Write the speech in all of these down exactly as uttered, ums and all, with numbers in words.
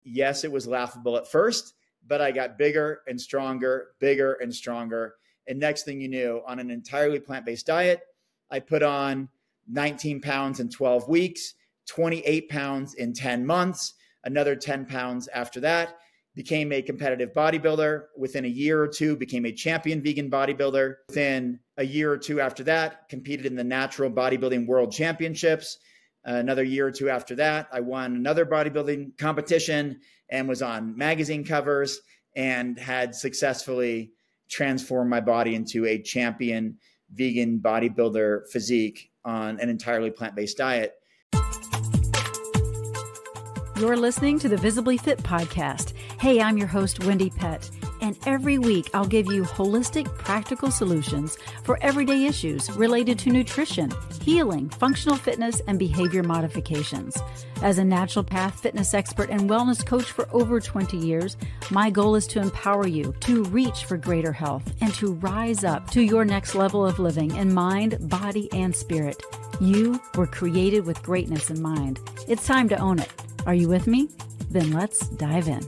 Yes, it was laughable at first, but I got bigger and stronger, bigger and stronger. And next thing you knew, on an entirely plant-based diet, I put on nineteen pounds in twelve weeks, twenty-eight pounds in ten months, another ten pounds after that, became a competitive bodybuilder. Within a year or two, became a champion vegan bodybuilder. Within a year or two after that, competed in the natural bodybuilding world championships. Uh, another year or two after that, I won another bodybuilding competition and was on magazine covers and had successfully transformed my body into a champion vegan bodybuilder physique on an entirely plant-based diet. You're listening to the Visibly Fit podcast. Hey, I'm your host, Wendy Pett, and every week I'll give you holistic, practical solutions for everyday issues related to nutrition, healing, functional fitness, and behavior modifications. As a naturopath, fitness expert, and wellness coach for over twenty years, my goal is to empower you to reach for greater health and to rise up to your next level of living in mind, body, and spirit. You were created with greatness in mind. It's time to own it. Are you with me? Then let's dive in.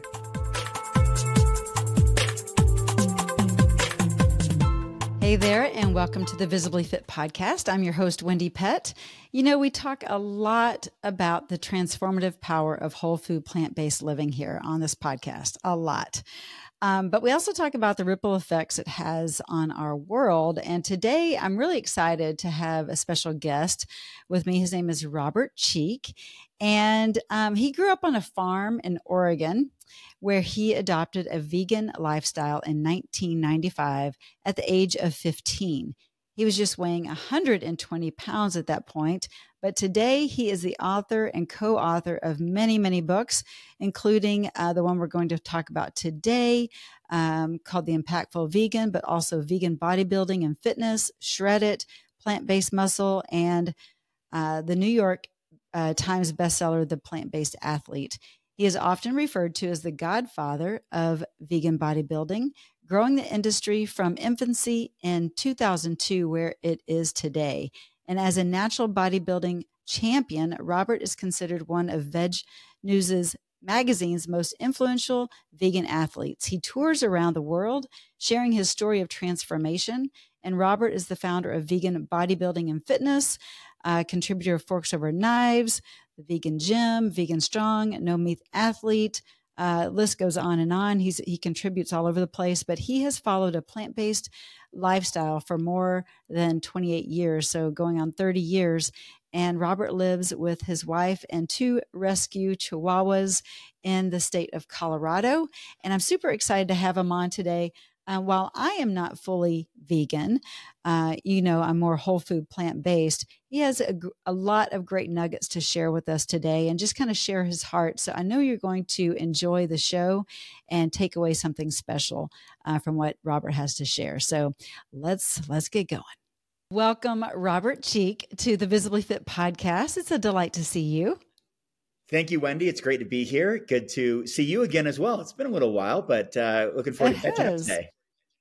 Hey there, and welcome to the Visibly Fit podcast. I'm your host, Wendy Pett. You know, we talk a lot about the transformative power of whole food, plant-based living here on this podcast, a lot. Um, but we also talk about the ripple effects it has on our world. And today I'm really excited to have a special guest with me. His name is Robert Cheek. And um, he grew up on a farm in Oregon where he adopted a vegan lifestyle in nineteen ninety-five at the age of fifteen. He was just weighing one hundred twenty pounds at that point, but today he is the author and co-author of many, many books, including uh, the one we're going to talk about today, um, called The Impactful Vegan, but also Vegan Bodybuilding and Fitness, Shred It, Plant-Based Muscle, and uh, the New York uh, Times bestseller, The Plant-Based Athlete. He is often referred to as the godfather of vegan bodybuilding, growing the industry from infancy in two thousand two, where it is today. And as a natural bodybuilding champion, Robert is considered one of Veg News's magazine's most influential vegan athletes. He tours around the world, sharing his story of transformation. And Robert is the founder of Vegan Bodybuilding and Fitness, uh, contributor of Forks Over Knives, The Vegan Gym, Vegan Strong, No Meat Athlete. Uh, list goes on and on. He's, he contributes all over the place, but he has followed a plant-based lifestyle for more than twenty-eight years, so going on thirty years. And Robert lives with his wife and two rescue chihuahuas in the state of Colorado. And I'm super excited to have him on today. Uh, while I am not fully vegan, uh, you know, I'm more whole food, plant-based. He has a, a lot of great nuggets to share with us today and just kind of share his heart. So I know you're going to enjoy the show and take away something special uh, from what Robert has to share. So let's, let's get going. Welcome, Robert Cheek, to the Visibly Fit podcast. It's a delight to see you. Thank you, Wendy. It's great to be here. Good to see you again as well. It's been a little while, but uh, looking forward It to catching up has. today.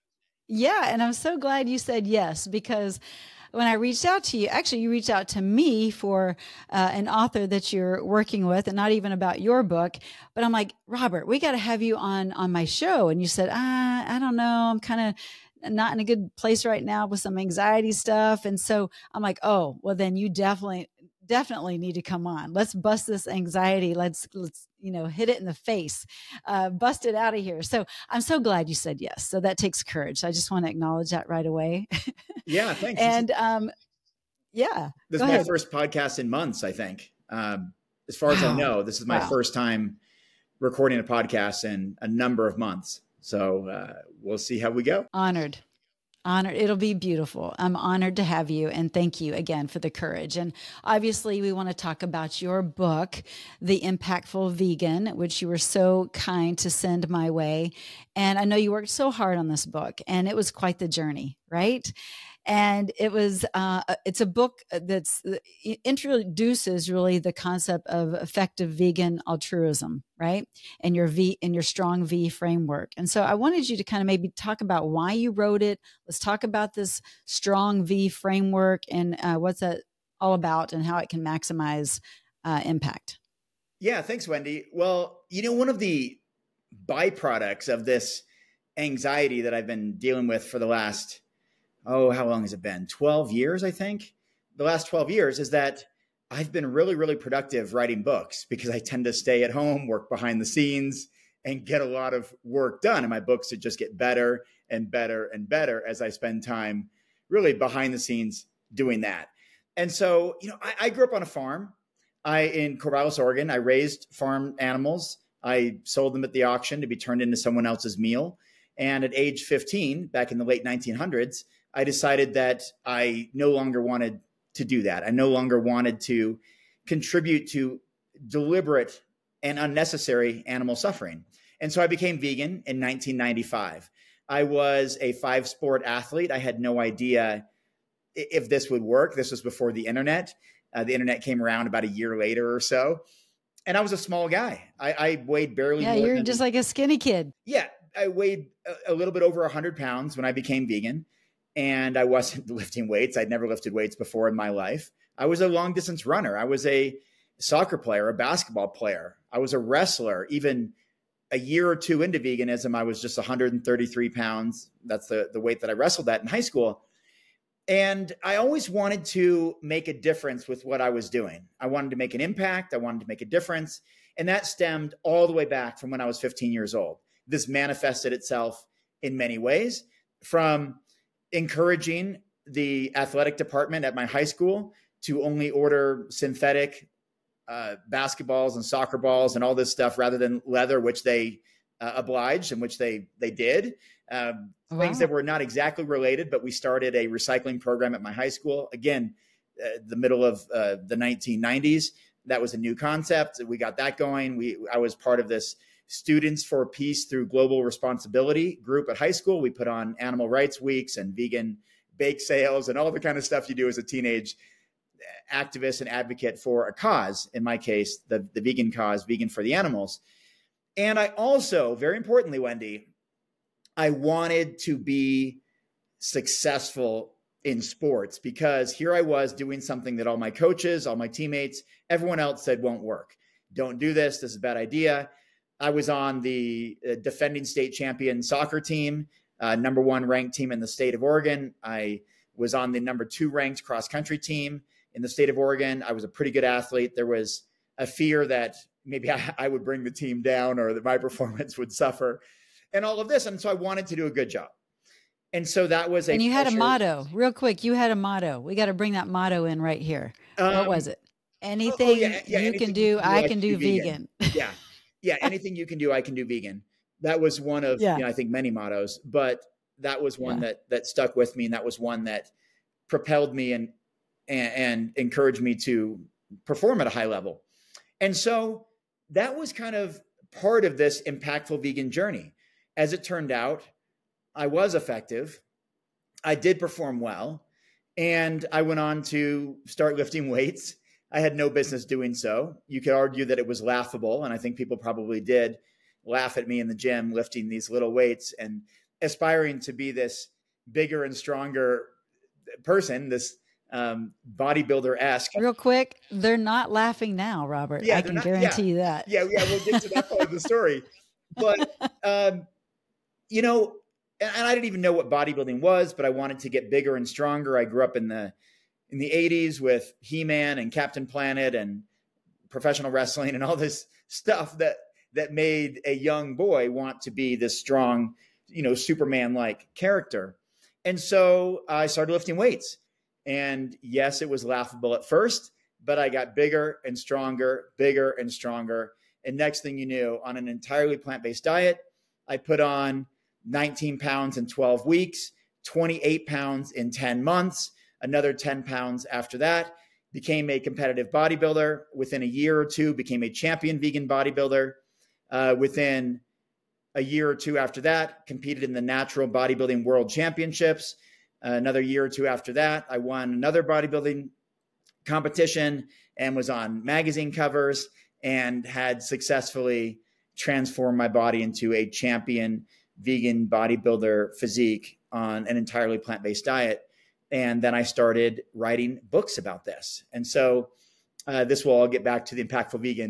Yeah, and I'm so glad you said yes, because when I reached out to you, actually you reached out to me for uh, an author that you're working with, and not even about your book, but I'm like, Robert, we got to have you on on my show. And you said, ah, I don't know, I'm kind of not in a good place right now with some anxiety stuff. And so I'm like, oh, well then you definitely, definitely need to come on. Let's bust this anxiety. Let's, let's, you know, hit it in the face, uh, bust it out of here. So I'm so glad you said yes. So that takes courage. So I just want to acknowledge that right away. Yeah, thanks. And, um, yeah, this is my ahead. first podcast in months, I think. Um, as far wow. as I know, this is my wow. first time recording a podcast in a number of months. So uh, we'll see how we go. Honored. Honored. It'll be beautiful. I'm honored to have you. And thank you again for the courage. And obviously we want to talk about your book, The Impactful Vegan, which you were so kind to send my way. And I know you worked so hard on this book, and it was quite the journey, right? And it was, uh, it's a book that's it introduces really the concept of effective vegan altruism, right? And your V and your strong V framework. And so I wanted you to kind of maybe talk about why you wrote it. Let's talk about this strong V framework and uh, what's that all about and how it can maximize uh, impact. Yeah, thanks, Wendy. Well, you know, one of the byproducts of this anxiety that I've been dealing with for the last, oh, how long has it been? twelve years, I think. The last twelve years is that I've been really, really productive writing books because I tend to stay at home, work behind the scenes, and get a lot of work done. And my books would just get better and better and better as I spend time really behind the scenes doing that. And so, you know, I, I grew up on a farm. I in Corvallis, Oregon. I raised farm animals. I sold them at the auction to be turned into someone else's meal. And at age fifteen, back in the late nineteen hundreds, I decided that I no longer wanted to do that. I no longer wanted to contribute to deliberate and unnecessary animal suffering. And so I became vegan in nineteen ninety-five. I was a five sport athlete. I had no idea if this would work. This was before the internet. Uh, the internet came around about a year later or so. And I was a small guy. I, I weighed barely. Yeah, more you're than, just like a skinny kid. Yeah, I weighed a, a little bit over one hundred pounds when I became vegan. And I wasn't lifting weights. I'd never lifted weights before in my life. I was a long distance runner. I was a soccer player, a basketball player. I was a wrestler. Even a year or two into veganism, I was just one hundred thirty-three pounds. That's the, the weight that I wrestled at in high school. And I always wanted to make a difference with what I was doing. I wanted to make an impact. I wanted to make a difference. And that stemmed all the way back from when I was fifteen years old. This manifested itself in many ways, from encouraging the athletic department at my high school to only order synthetic uh, basketballs and soccer balls and all this stuff rather than leather, which they uh, obliged and which they they did. Um, wow. Things that were not exactly related, but we started a recycling program at my high school. Again, uh, the middle of uh, the nineteen nineties. That was a new concept. We got that going. We I was part of this Students for Peace Through Global Responsibility group at high school. We put on animal rights weeks and vegan bake sales and all the kind of stuff you do as a teenage activist and advocate for a cause. In my case, the, the vegan cause, Vegan for the Animals. And I also, very importantly, Wendy, I wanted to be successful in sports because here I was doing something that all my coaches, all my teammates, everyone else said won't work. Don't do this. This is a bad idea. I was on the uh, defending state champion soccer team, uh, number one ranked team in the state of Oregon. I was on the number two ranked cross country team in the state of Oregon. I was a pretty good athlete. There was a fear that maybe I, I would bring the team down or that my performance would suffer and all of this. And so I wanted to do a good job. And so that was a. And you pressure. had a motto real quick. You had a motto. We got to bring that motto in right here. Um, what was it? Anything oh, yeah, yeah, you anything can do, you can do I, I can do, do vegan. vegan. Yeah. Yeah. Anything you can do, I can do vegan. That was one of, yeah. you know, I think many mottos, but that was one yeah. that, that stuck with me. And that was one that propelled me and, and, and encouraged me to perform at a high level. And so that was kind of part of this impactful vegan journey. As it turned out, I was effective. I did perform well. And I went on to start lifting weights. I had no business doing so. You could argue that it was laughable. And I think people probably did laugh at me in the gym, lifting these little weights and aspiring to be this bigger and stronger person, this um, bodybuilder-esque. Real quick, they're not laughing now, Robert. Yeah, I can not, guarantee yeah, you that. Yeah, yeah, we'll get to that part of the story. But, um, you know, and I didn't even know what bodybuilding was, but I wanted to get bigger and stronger. I grew up in the in the eighties with He-Man and Captain Planet and professional wrestling and all this stuff that that made a young boy want to be this strong, you know, Superman-like character. And so I started lifting weights. And yes, it was laughable at first, but I got bigger and stronger, bigger and stronger. And next thing you knew, on an entirely plant-based diet, I put on nineteen pounds in twelve weeks, twenty-eight pounds in ten months, another ten pounds after that, became a competitive bodybuilder. Within a year or two, became a champion vegan bodybuilder. Uh, within a year or two after that, competed in the Natural Bodybuilding World Championships. Uh, another year or two after that, I won another bodybuilding competition and was on magazine covers and had successfully transformed my body into a champion vegan bodybuilder physique on an entirely plant-based diet. And then I started writing books about this. And so uh, this will all get back to the Impactful Vegan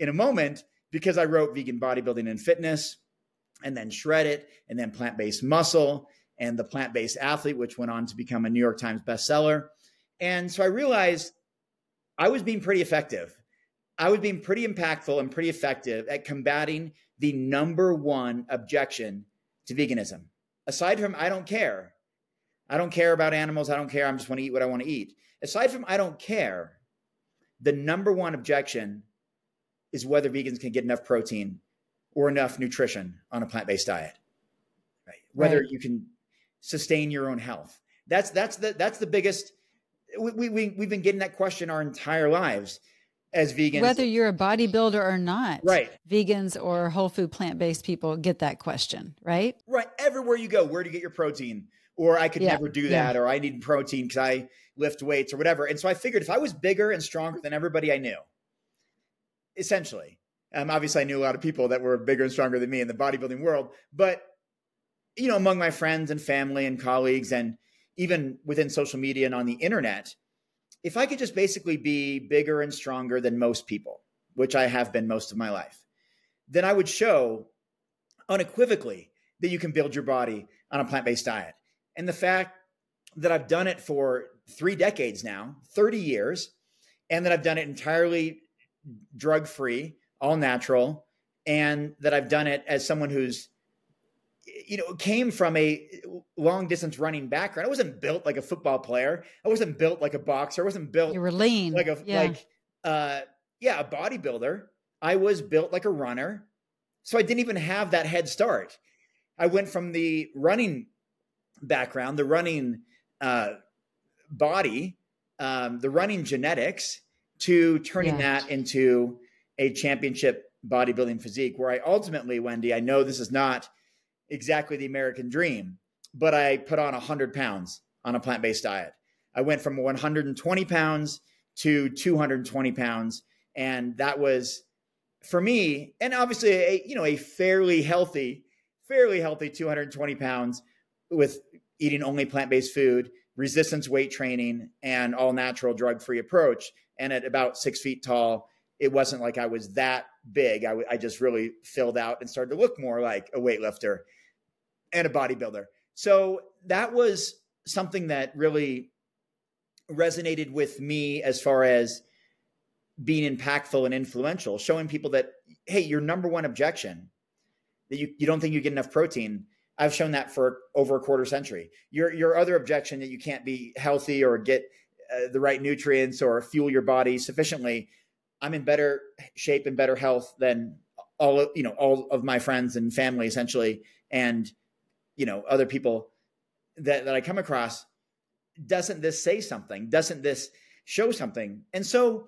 in a moment because I wrote Vegan Bodybuilding and Fitness, and then Shred It, and then Plant-Based Muscle, and The Plant-Based Athlete, which went on to become a New York Times bestseller. And so I realized I was being pretty effective. I was being pretty impactful and pretty effective at combating the number one objection to veganism. Aside from, I don't care. I don't care about animals. I don't care. I just want to eat what I want to eat. Aside from, I don't care, the number one objection is whether vegans can get enough protein or enough nutrition on a plant-based diet, right? Whether right. you can sustain your own health. That's, that's the, that's the biggest, we, we, we've been getting that question our entire lives as vegans. Whether you're a bodybuilder or not, right? Vegans or whole food plant-based people get that question, right? Right. Everywhere you go, where do you get your protein? Or I could yeah. never do that, yeah. or I need protein because I lift weights or whatever. And so I figured if I was bigger and stronger than everybody I knew, essentially, um, obviously I knew a lot of people that were bigger and stronger than me in the bodybuilding world, but, you know, among my friends and family and colleagues, and even within social media and on the internet, if I could just basically be bigger and stronger than most people, which I have been most of my life, then I would show unequivocally that you can build your body on a plant-based diet. And the fact that I've done it for three decades now, thirty years, and that I've done it entirely drug-free, all natural, and that I've done it as someone who's, you know, came from a long-distance running background. I wasn't built like a football player. I wasn't built like a boxer. I wasn't built you were lean. like a yeah. like uh, yeah, a bodybuilder. I was built like a runner, so I didn't even have that head start. I went from the running background, the running uh, body, um, the running genetics, to turning yeah. that into a championship bodybuilding physique, where I ultimately, Wendy, I know this is not exactly the American dream, but I put on one hundred pounds on a plant-based diet. I went from one hundred twenty pounds to two hundred twenty pounds. And that was, for me, and obviously a, you know, a fairly healthy, fairly healthy two hundred twenty pounds with eating only plant-based food, resistance weight training, and all natural drug-free approach. And at about six feet tall, it wasn't like I was that big. I, w- I just really filled out and started to look more like a weightlifter and a bodybuilder. So that was something that really resonated with me as far as being impactful and influential, showing people that, hey, your number one objection, that you, you don't think you get enough protein, I've shown that for over a quarter century. Your your other objection that you can't be healthy or get uh, the right nutrients or fuel your body sufficiently, I'm in better shape and better health than all of, you know, all of my friends and family essentially, and you know, other people that, that I come across. Doesn't this say something? Doesn't this show something? And so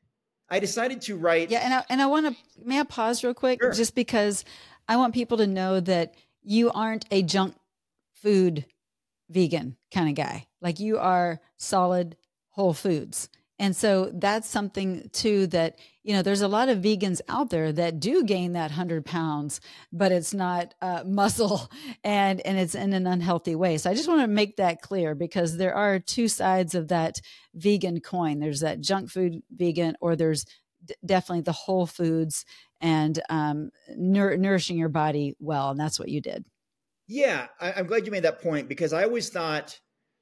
I decided to write. Yeah, and I, and I want to may I pause real quick, Sure. just because I want people to know that you aren't a junk food vegan kind of guy. Like, you are solid whole foods. And so that's something too that, you know, there's a lot of vegans out there that do gain that hundred pounds, but it's not uh, muscle and, and it's in an unhealthy way. So I just want to make that clear, because there are two sides of that vegan coin. There's that junk food vegan, or there's d- definitely the whole foods and um, nour- nourishing your body well. And that's what you did. Yeah. I, I'm glad you made that point, because I always thought,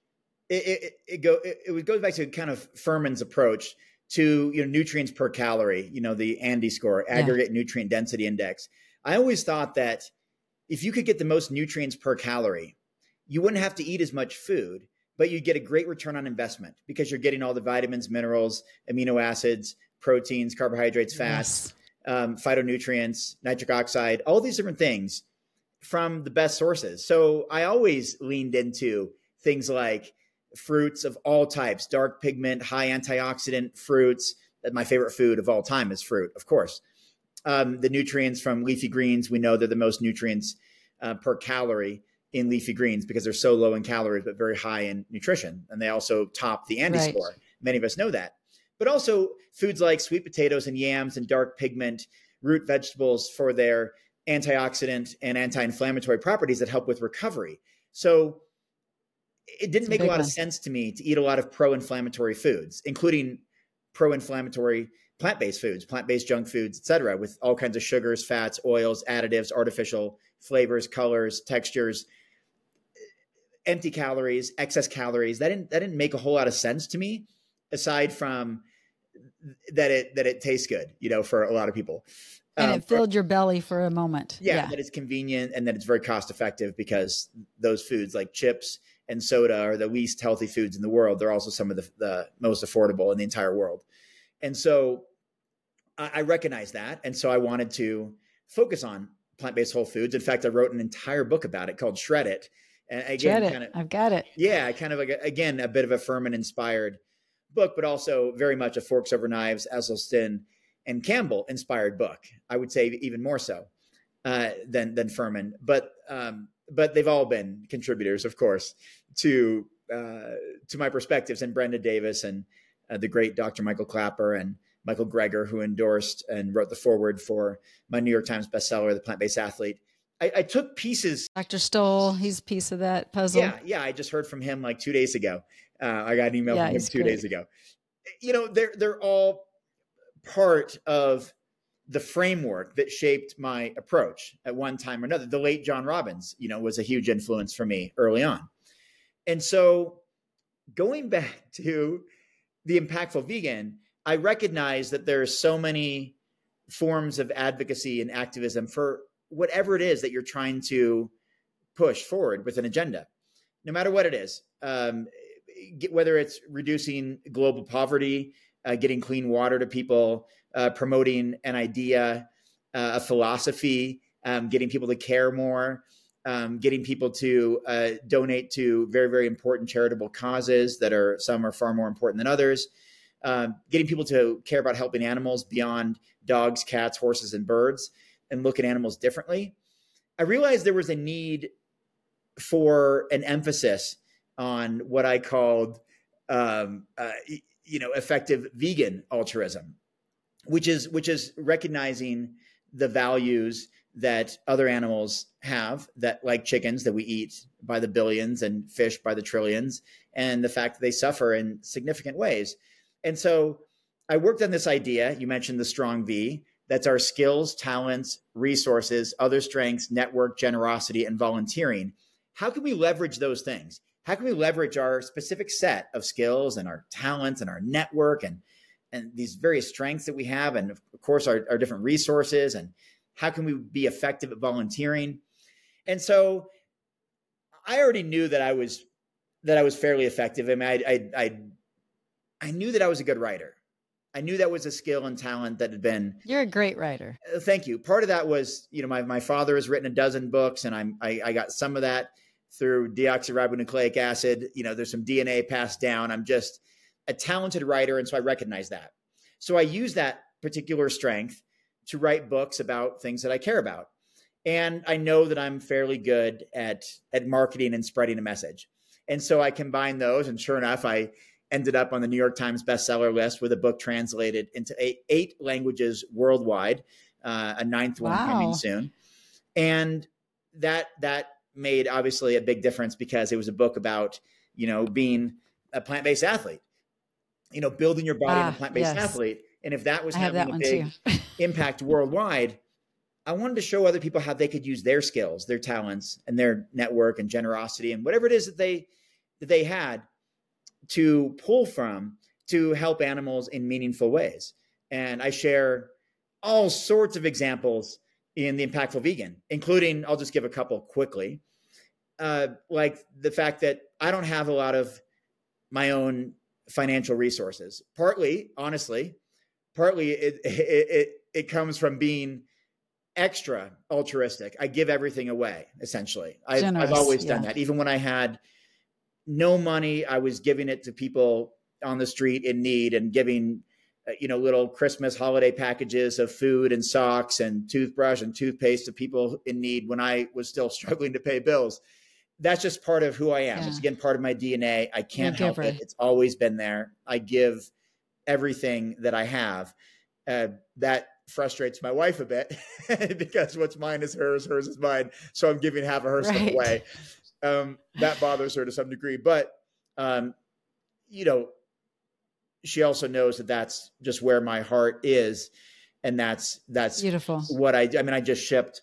It, it, it, go, it, it goes back to kind of Furman's approach to, you know, nutrients per calorie, you know, the ANDI score, aggregate yeah. nutrient density index. I always thought that if you could get the most nutrients per calorie, you wouldn't have to eat as much food, but you'd get a great return on investment, because you're getting all the vitamins, minerals, amino acids, proteins, carbohydrates, fats, yes. um, phytonutrients, nitric oxide, all these different things from the best sources. So I always leaned into things like fruits of all types, dark pigment, high antioxidant fruits. That my favorite food of all time is fruit, of course. Um, the nutrients from leafy greens, we know they're the most nutrients uh, per calorie in leafy greens, because they're so low in calories, but very high in nutrition. And they also top the ANDI right. score. Many of us know that. But also foods like sweet potatoes and yams and dark pigment, root vegetables, for their antioxidant and anti-inflammatory properties that help with recovery. So it didn't make a lot one. of sense to me to eat a lot of pro-inflammatory foods, including pro-inflammatory plant-based foods, plant-based junk foods, et cetera, with all kinds of sugars, fats, oils, additives, artificial flavors, colors, textures, empty calories, excess calories. That didn't, that didn't make a whole lot of sense to me, aside from that it, that it tastes good, you know, for a lot of people. And Um, it filled your belly for a moment. yeah, Yeah. that it's convenient and that it's very cost effective, because those foods like chips and soda are the least healthy foods in the world. They're also some of the, the most affordable in the entire world. And so I, I recognize that. And so I wanted to focus on plant-based whole foods. In fact, I wrote an entire book about it called Shred It. And again, Shred it. kind of, I've got it. yeah, kind of, like, again, a bit of a Furman inspired book, but also very much a Forks Over Knives, Esselstyn and Campbell inspired book. I would say even more so uh, than, than Furman, but, um, but they've all been contributors, of course, to, uh, to my perspectives, and Brenda Davis and uh, the great Doctor Michael Clapper and Michael Greger, who endorsed and wrote the foreword for my New York Times bestseller, The Plant-Based Athlete. I, I took pieces. Doctor Stoll, he's a piece of that puzzle. Yeah. Yeah. I just heard from him like two days ago. Uh, I got an email Yeah, from him he's two great. days ago. You know, they're, they're all part of the framework that shaped my approach at one time or another. The late John Robbins, you know, was a huge influence for me early on. And so going back to the Impactful Vegan, I recognize that there are so many forms of advocacy and activism for whatever it is that you're trying to push forward with an agenda, no matter what it is, um, get, whether it's reducing global poverty, uh, getting clean water to people, uh, promoting an idea, uh, a philosophy, um, getting people to care more, um, getting people to uh, donate to very, very important charitable causes that are, some are far more important than others, um, getting people to care about helping animals beyond dogs, cats, horses, and birds, and look at animals differently. I realized there was a need for an emphasis on what I called, um, uh, you know, effective vegan altruism, which is which is recognizing the values that other animals have, that like chickens that we eat by the billions and fish by the trillions, and the fact that they suffer in significant ways. And so I worked on this idea. You mentioned the strong V. That's our skills, talents, resources, other strengths, network, generosity, and volunteering. How can we leverage those things? How can we leverage our specific set of skills and our talents and our network and, and these various strengths that we have, and of course our, our different resources, and how can we be effective at volunteering? And so I already knew that I was that I was fairly effective. I mean, I I I, I knew that I was a good writer. I knew that was a skill and talent that had been. You're a great writer. Uh, thank you. Part of that was, you know, my, my father has written a dozen books, and I'm, I, I got some of that through deoxyribonucleic acid. You know, there's some D N A passed down. I'm just a talented writer. And so I recognize that. So I use that particular strength to write books about things that I care about. And I know that I'm fairly good at, at marketing and spreading a message. And so I combine those, and sure enough, I ended up on the New York Times bestseller list with a book translated into eight, eight languages worldwide, uh, a ninth one Wow. coming soon. And that, that made obviously a big difference, because it was a book about, you know, being a plant-based athlete, you know, building your body Ah, in a plant-based yes. athlete. And if that was I have having that a one big too. impact worldwide, I wanted to show other people how they could use their skills, their talents, and their network and generosity and whatever it is that they, that they had to pull from to help animals in meaningful ways. And I share all sorts of examples in the Impactful Vegan, including, I'll just give a couple quickly, uh, like the fact that I don't have a lot of my own financial resources. Partly, honestly, partly it, it, it, it comes from being extra altruistic. I give everything away, essentially. I've, Generous, I've always yeah. done that. Even when I had no money, I was giving it to people on the street in need, and giving, uh, you know, little Christmas holiday packages of food and socks and toothbrush and toothpaste to people in need when I was still struggling to pay bills. That's just part of who I am. Yeah. It's again, part of my D N A. I can't You're a help giver. it. It's always been there. I give everything that I have. Uh, that frustrates my wife a bit because what's mine is hers, hers is mine. So I'm giving half of her Right. stuff away. Um, that bothers her to some degree, but, um, you know, she also knows that that's just where my heart is. And that's, that's beautiful. What I, I mean, I just shipped,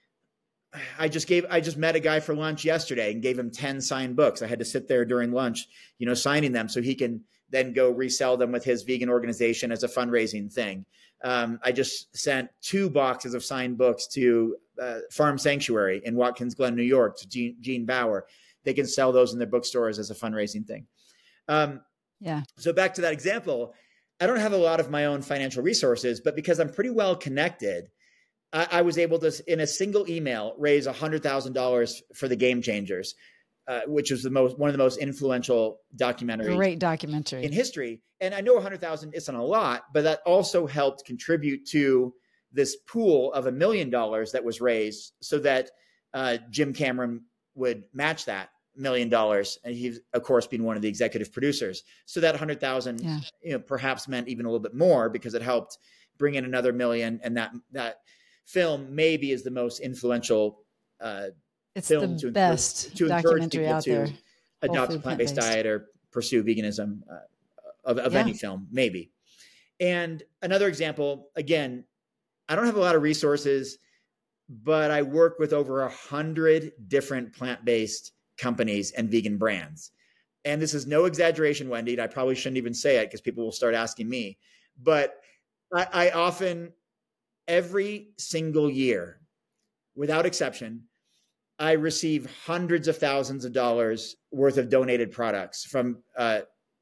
I just gave, I just met a guy for lunch yesterday and gave him ten signed books. I had to sit there during lunch, you know, signing them so he can then go resell them with his vegan organization as a fundraising thing. Um, I just sent two boxes of signed books to uh, Farm Sanctuary in Watkins Glen, New York, to Gene, Gene Bauer. They can sell those in their bookstores as a fundraising thing. Um, yeah. So back to that example, I don't have a lot of my own financial resources, but because I'm pretty well connected, I, I was able to, in a single email, raise one hundred thousand dollars for the Game Changers, uh, which was the most one of the most influential documentaries Great documentary in history. And I know one hundred thousand isn't a lot, but that also helped contribute to this pool of a million dollars that was raised so that uh, Jim Cameron would match that million dollars. And he's, of course, been one of the executive producers. So that one hundred thousand, yeah. you know, perhaps meant even a little bit more because it helped bring in another million. And that, that film maybe is the most influential uh, it's film the to best encourage, to documentary encourage out people there. to adopt a plant-based diet or pursue veganism uh, of, of yeah. any film, maybe. And another example, again, I don't have a lot of resources, but I work with over a hundred different plant-based companies and vegan brands. And this is no exaggeration, Wendy, and I probably shouldn't even say it because people will start asking me, but I, I often, every single year, without exception, I receive hundreds of thousands of dollars worth of donated products from uh,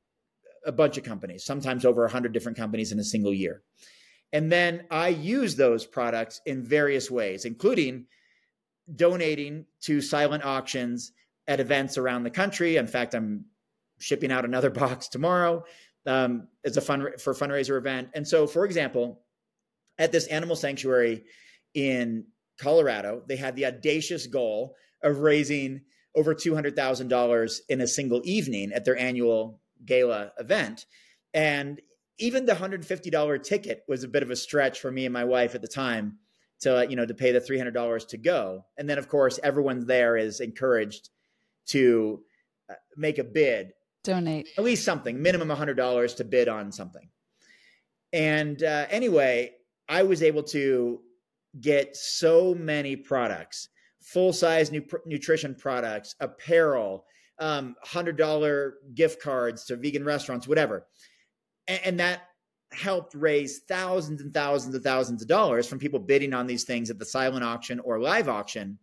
a bunch of companies, sometimes over a hundred different companies in a single year. And then I use those products in various ways, including donating to silent auctions at events around the country. In fact, I'm shipping out another box tomorrow um, as a fun for a fundraiser event. And so, for example, at this animal sanctuary in Colorado, they had the audacious goal of raising over two hundred thousand dollars in a single evening at their annual gala event. And even the one hundred fifty dollars ticket was a bit of a stretch for me and my wife at the time to, you know, to pay the three hundred dollars to go. And then, of course, everyone there is encouraged to make a bid, donate at least something, minimum one hundred dollars to bid on something. And uh, anyway, I was able to get so many products, full-size nu- nutrition products, apparel, um, one hundred dollars gift cards to vegan restaurants, whatever. And, and that helped raise thousands and thousands and thousands of dollars from people bidding on these things at the silent auction or live auction.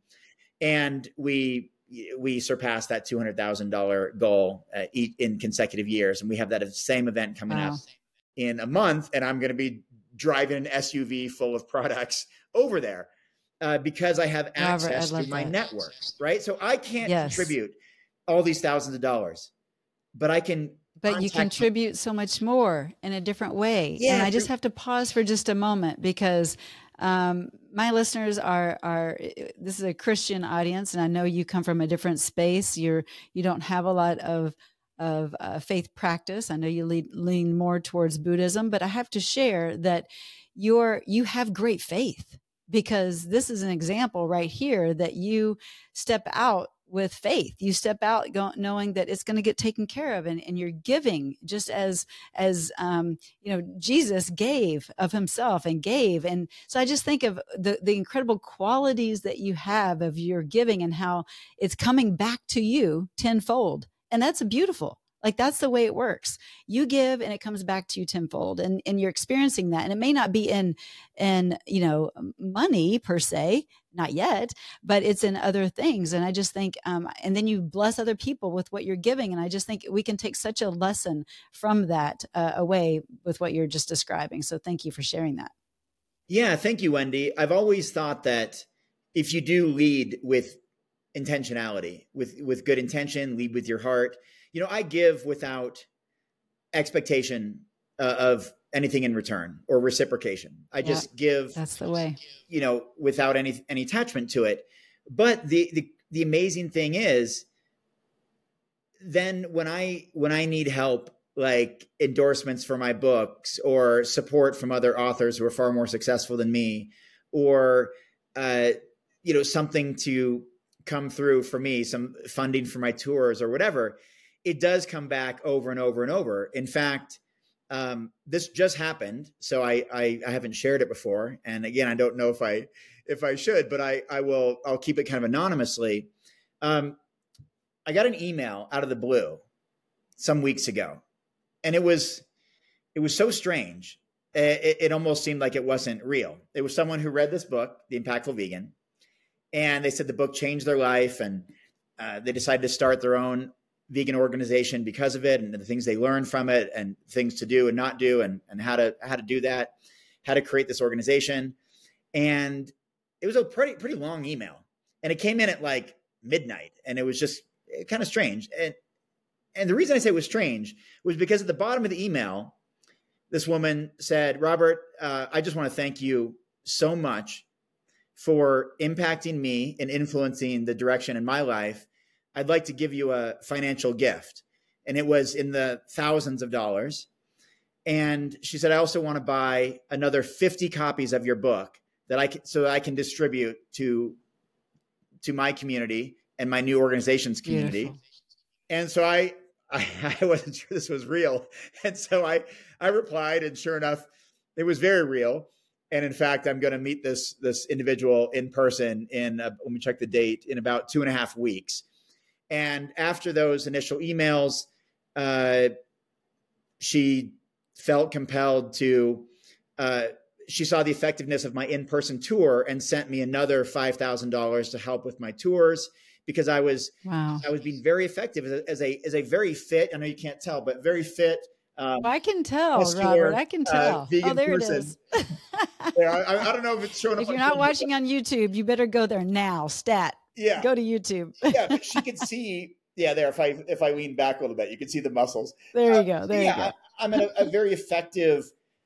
And we we surpassed that two hundred thousand dollars goal uh, in consecutive years. And we have that same event coming wow. up in a month. And I'm going to be driving an S U V full of products over there uh, because I have access Robert, to my that. network, right? So I can't yes. contribute all these thousands of dollars, but I can. But you contribute so much more in a different way. Yeah, and I just have to pause for just a moment because um, my listeners are, are, this is a Christian audience, and I know you come from a different space. You're, you don't have a lot of, of uh, faith practice. I know you lead, lean more towards Buddhism, but I have to share that you're, you have great faith because this is an example right here that you step out with faith. You step out go, knowing that it's going to get taken care of, and, and you're giving just as, as, um, you know, Jesus gave of himself and gave. And so I just think of the, the incredible qualities that you have of your giving and how it's coming back to you tenfold. And that's beautiful. Like that's the way it works. You give and it comes back to you tenfold, and, and you're experiencing that. And it may not be in, in, you know, money per se, not yet, but it's in other things. And I just think, um, and then you bless other people with what you're giving. And I just think we can take such a lesson from that uh, away with what you're just describing. So thank you for sharing that. Yeah. Thank you, Wendy. I've always thought that if you do lead with intentionality, with, with good intention, lead with your heart, you know, I give without expectation uh, of anything in return or reciprocation. I just yeah, give. That's the way. You know, without any any attachment to it. But the the the amazing thing is, then when I when I need help, like endorsements for my books or support from other authors who are far more successful than me, or uh, you know, something to come through for me, some funding for my tours or whatever, it does come back over and over and over. In fact, Um, this just happened, so I, I I haven't shared it before, and again, I don't know if I if I should, but I I will I'll keep it kind of anonymously. Um, I got an email out of the blue some weeks ago, and it was it was so strange. It, it almost seemed like it wasn't real. It was someone who read this book, The Impactful Vegan, and they said the book changed their life, and uh, they decided to start their own vegan organization because of it, and the things they learned from it, and things to do and not do, and and how to how to do that, how to create this organization. And it was a pretty pretty long email, and it came in at like midnight, and it was just kind of strange. And and the reason I say it was strange was because at the bottom of the email, this woman said, Robert, uh, I just want to thank you so much for impacting me and influencing the direction in my life. I'd like to give you a financial gift. And it was in the thousands of dollars. And she said, I also want to buy another fifty copies of your book that I can, so that I can distribute to, to my community and my new organization's community. Beautiful. And so I, I, I wasn't sure this was real. And so I, I replied, and sure enough, it was very real. And in fact, I'm going to meet this, this individual in person in, uh, let me check the date, in about two and a half weeks. And after those initial emails, uh, she felt compelled to, uh, she saw the effectiveness of my in-person tour and sent me another five thousand dollars to help with my tours, because I was, wow. I was being very effective as a, as a, as a very fit, I know you can't tell, but very fit. Um, I can tell, muscular, Robert, I can tell. Uh, oh, there person. It is. yeah, I, I don't know if it's showing up. If you're not watching on YouTube, you better go there now. Stat. Yeah. Go to YouTube. yeah, but she could see, yeah, there, if I if I lean back a little bit, you can see the muscles. There you uh, go. There yeah, you go. I, I'm a, a very effective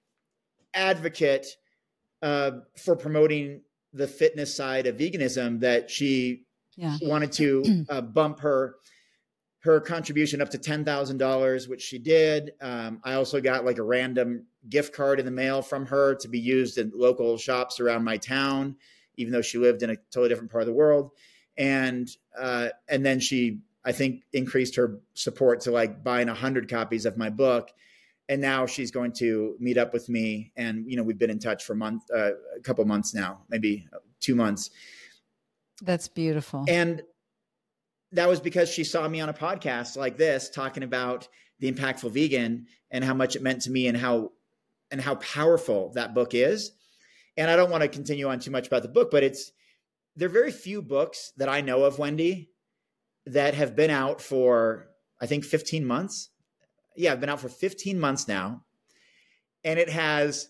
advocate uh, for promoting the fitness side of veganism, that she yeah. wanted to uh, bump her her contribution up to ten thousand dollars, which she did. Um, I also got like a random gift card in the mail from her to be used in local shops around my town, even though she lived in a totally different part of the world. And, uh, and then she, I think, increased her support to like buying a hundred copies of my book. And now she's going to meet up with me. And, you know, we've been in touch for a month, uh, a couple months now, maybe two months. That's beautiful. And that was because she saw me on a podcast like this, talking about The Impactful Vegan and how much it meant to me, and how, and how powerful that book is. And I don't want to continue on too much about the book, but it's, there are very few books that I know of, Wendy, that have been out for, I think, fifteen months. Yeah, I've been out for fifteen months now. And it has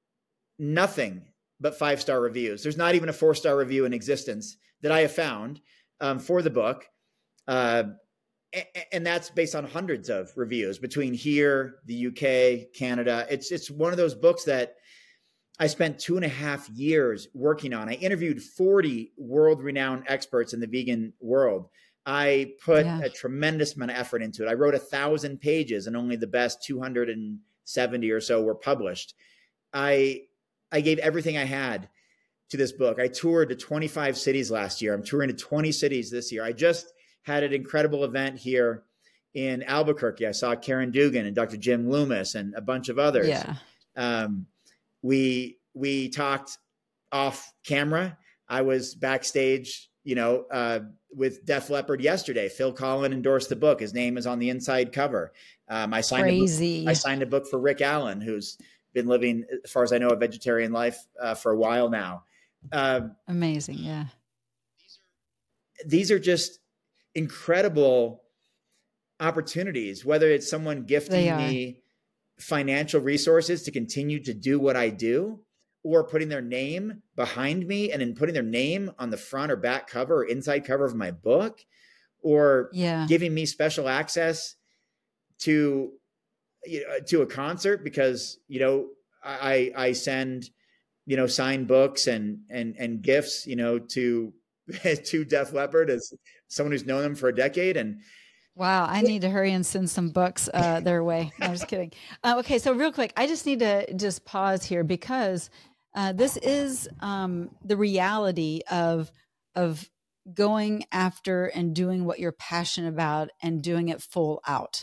nothing but five-star reviews. There's not even a four-star review in existence that I have found um, for the book. Uh, and that's based on hundreds of reviews between here, the U K, Canada. It's, it's one of those books that I spent two and a half years working on. I interviewed forty world-renowned experts in the vegan world. I put yeah. a tremendous amount of effort into it. I wrote a thousand pages, and only the best two hundred seventy or so were published. I I gave everything I had to this book. I toured to twenty-five cities last year. I'm touring to twenty cities this year. I just had an incredible event here in Albuquerque. I saw Karen Dugan and Doctor Jim Loomis and a bunch of others. Yeah. Um, we we talked off camera. I was backstage, you know, uh, with Def Leppard yesterday. Phil Collin endorsed the book. His name is on the inside cover. Um, I signed Crazy. A book, I signed a book for Rick Allen, who's been living, as far as I know, a vegetarian life uh, for a while now. Um, Amazing, yeah. These are just incredible opportunities. Whether it's someone gifting me financial resources to continue to do what I do, or putting their name behind me and then putting their name on the front or back cover or inside cover of my book, or yeah. giving me special access to, you know, to a concert because, you know, I, I send, you know, signed books and, and, and gifts, you know, to, to Def Leppard as someone who's known them for a decade. And wow, I need to hurry and send some books uh, their way. No, I'm just kidding. Uh, okay, so real quick, I just need to just pause here because uh, this is um, the reality of of going after and doing what you're passionate about and doing it full out.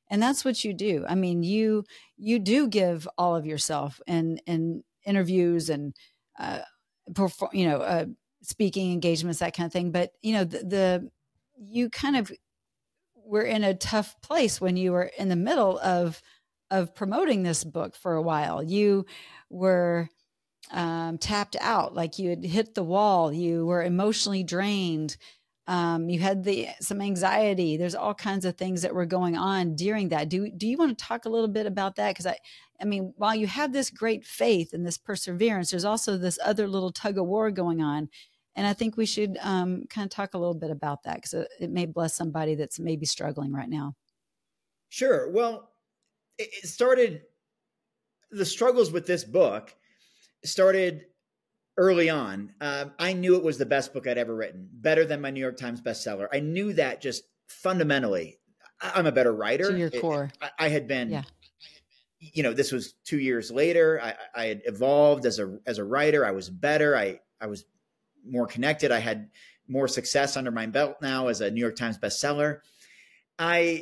And that's what you do. I mean, you, you do give all of yourself in, in interviews and, uh, perform, you know, uh, speaking engagements, that kind of thing. But, you know, the, the, you kind of were in a tough place when you were in the middle of, of promoting this book for a while. You were, um, tapped out, like you had hit the wall. You were emotionally drained. Um, you had the, some anxiety. There's all kinds of things that were going on during that. Do, do you want to talk a little bit about that? Cause I, I mean, while you have this great faith and this perseverance, there's also this other little tug of war going on. And I think we should, um, kind of talk a little bit about that, because it, it may bless somebody that's maybe struggling right now. Sure. Well, it, it started, the struggles with this book started early on. Um, I knew it was the best book I'd ever written, better than my New York Times bestseller. I knew that just fundamentally. I'm a better writer. To your core. It, I, I had been, yeah. you know, this was two years later. I, I had evolved as a as a writer. I was better. I I was more connected. I had more success under my belt now as a New York Times bestseller. I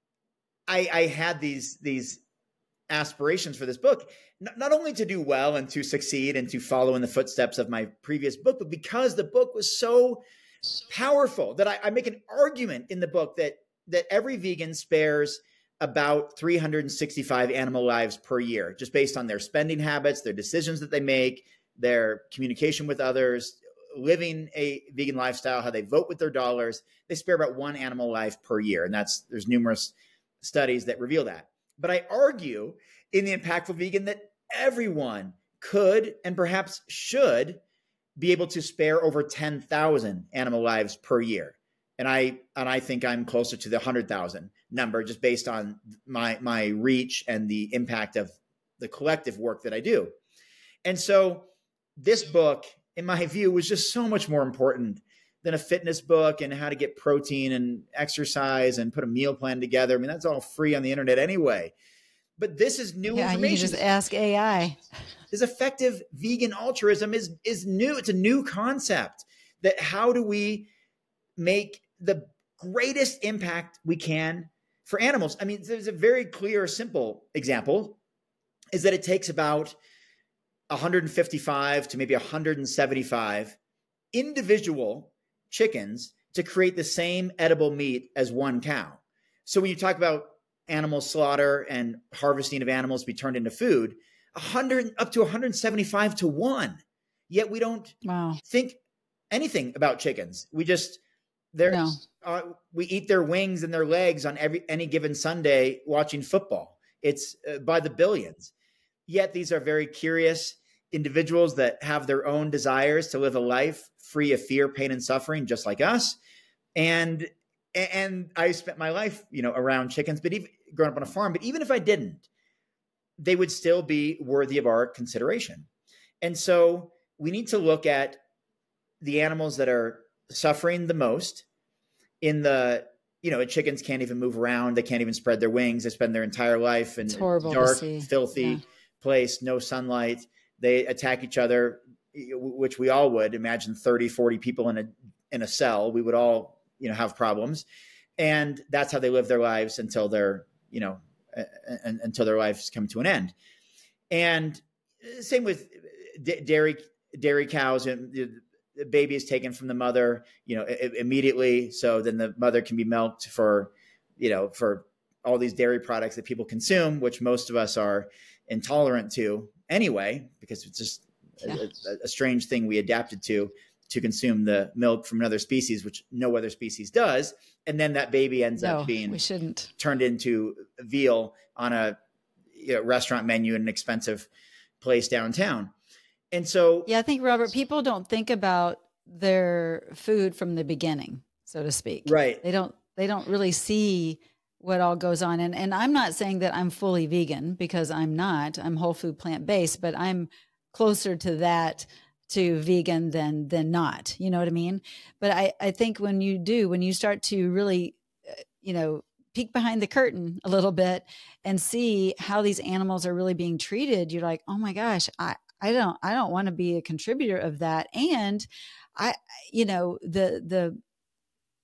I, I had these these aspirations for this book, not, not only to do well and to succeed and to follow in the footsteps of my previous book, but because the book was so powerful that I, I make an argument in the book that that every vegan spares about three hundred sixty-five animal lives per year, just based on their spending habits, their decisions that they make, their communication with others, living a vegan lifestyle, how they vote with their dollars. They spare about one animal life per year. And that's, there's numerous studies that reveal that. But I argue in The Impactful Vegan that everyone could and perhaps should be able to spare over ten thousand animal lives per year. And I and I think I'm closer to the one hundred thousand number, just based on my my reach and the impact of the collective work that I do. And so this book, in my view, was just so much more important than a fitness book and how to get protein and exercise and put a meal plan together. I mean, that's all free on the internet anyway. But this is new yeah, information. You can just ask A I. This effective vegan altruism is is new. It's a new concept. That how do we make the greatest impact we can for animals? I mean, there's a very clear, simple example, is that it takes about one hundred fifty-five to maybe one hundred seventy-five individual chickens to create the same edible meat as one cow. So when you talk about animal slaughter and harvesting of animals to be turned into food, one hundred up to one hundred seventy-five to one. Yet we don't wow. think anything about chickens. We just they're no. uh, we eat their wings and their legs on every any given Sunday watching football. It's uh, by the billions. Yet these are very curious individuals that have their own desires to live a life free of fear, pain, and suffering, just like us. And and I spent my life, you know, around chickens, but even growing up on a farm. But even if I didn't, they would still be worthy of our consideration. And so we need to look at the animals that are suffering the most. In the, you know, chickens can't even move around. They can't even spread their wings. They spend their entire life in a dark, filthy yeah. place, no sunlight. They attack each other, which we all would. Imagine thirty, forty people in a in a cell. We would all, you know, have problems. And that's how they live their lives until they're, you know, uh, until their lives come to an end. And same with d- dairy dairy cows. And the baby is taken from the mother, you know, I- immediately. So then the mother can be milked for, you know, for all these dairy products that people consume, which most of us are intolerant to anyway, because it's just yeah. a, a strange thing we adapted to, to consume the milk from another species, which no other species does. And then that baby ends no, up being we shouldn't. turned into veal on a you know, restaurant menu in an expensive place downtown. And so, yeah, I think, Robert, people don't think about their food from the beginning, so to speak. Right. They don't, they don't really see what all goes on. And, and I'm not saying that I'm fully vegan, because I'm not. I'm whole food plant-based, but I'm closer to that, to vegan than than not. You know what I mean? But I, I think when you do, when you start to really, uh, you know, peek behind the curtain a little bit and see how these animals are really being treated, you're like, oh my gosh, I, I don't, I don't want to be a contributor of that. And I, you know, the, the,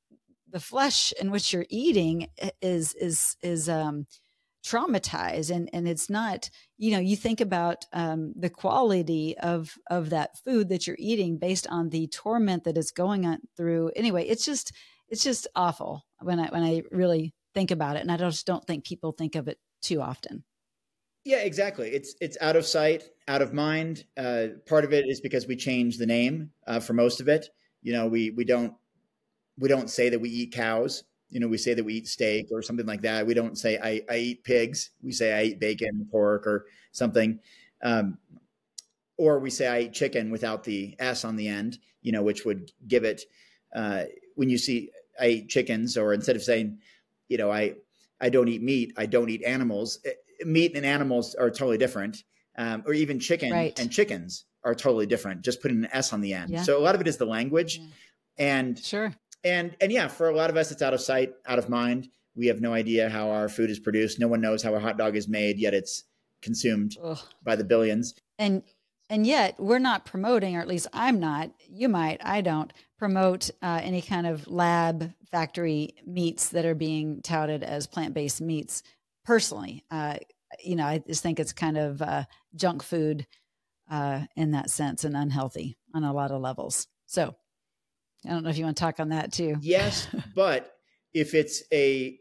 the flesh in which you're eating is, is, is, um, traumatized. And, and it's not, you know, you think about, um, the quality of, of that food that you're eating based on the torment that is going on through. Anyway, it's just, it's just awful when I, when I really think about it. And I just don't think people think of it too often. Yeah, exactly. It's, it's out of sight, out of mind. Uh, part of it is because we changed the name, uh, for most of it. You know, we, we don't, we don't say that we eat cows. You know, we say that we eat steak or something like that. We don't say I, I eat pigs. We say I eat bacon, pork, or something. Um, or we say I eat chicken without the S on the end, you know, which would give it, uh, when you see I eat chickens, or instead of saying, you know, I, I don't eat meat, I don't eat animals. Meat and animals are totally different. Um, or even chicken Right. and chickens are totally different. Just putting an S on the end. Yeah. So a lot of it is the language. Yeah. And Sure. And, and yeah, for a lot of us, it's out of sight, out of mind. We have no idea how our food is produced. No one knows how a hot dog is made, yet it's consumed Ugh. by the billions. And, and yet we're not promoting, or at least I'm not, you might, I don't promote uh, any kind of lab factory meats that are being touted as plant-based meats personally. Uh, you know, I just think it's kind of uh, junk food uh, in that sense, and unhealthy on a lot of levels. So I don't know if you want to talk on that too. Yes, but if it's a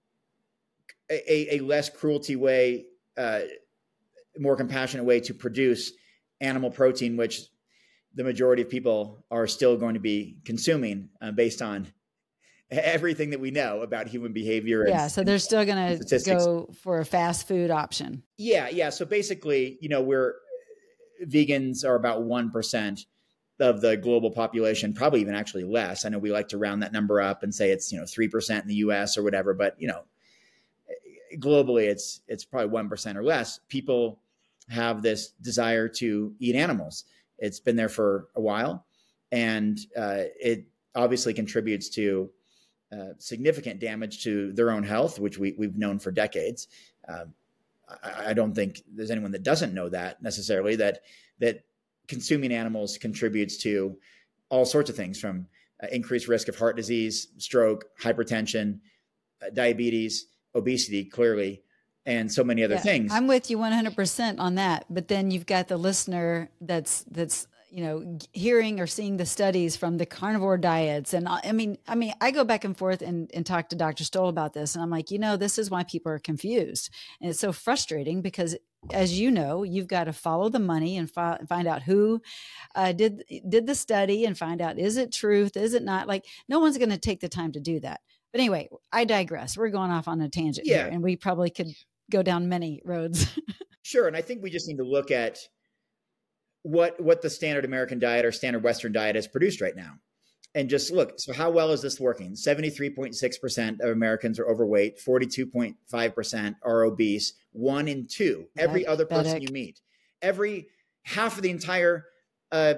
a, a less cruelty way, uh, more compassionate way to produce animal protein, which the majority of people are still going to be consuming uh, based on everything that we know about human behavior. Yeah, and, so they're still going to go for a fast food option. Yeah, yeah. So basically, you know, we're vegans are about one percent of the global population, probably even actually less. I know we like to round that number up and say it's, you know, three percent in the U S or whatever, but you know, globally it's, it's probably one percent or less. People have this desire to eat animals. It's been there for a while, and uh, it obviously contributes to uh, significant damage to their own health, which we, we've known for decades. Uh, I, I don't think there's anyone that doesn't know that necessarily, that, that, consuming animals contributes to all sorts of things, from uh, increased risk of heart disease, stroke, hypertension, uh, diabetes, obesity, clearly, and so many other yeah, things. I'm with you one hundred percent on that. But then you've got the listener that's, that's, you know, hearing or seeing the studies from the carnivore diets. And I mean, I mean, I go back and forth and, and talk to Doctor Stoll about this. And I'm like, you know, this is why people are confused. And it's so frustrating because, as you know, you've got to follow the money and fi- find out who uh, did, did the study, and find out, is it truth? Is it not? Like, no one's going to take the time to do that. But anyway, I digress. We're going off on a tangent Yeah. here, and we probably could go down many roads. Sure. And I think we just need to look at what, what the standard American diet or standard Western diet has produced right now. And just look, so how well is this working? seventy-three point six percent of Americans are overweight, forty-two point five percent are obese, one in two, every Diabetic. other person you meet, every half of the entire uh,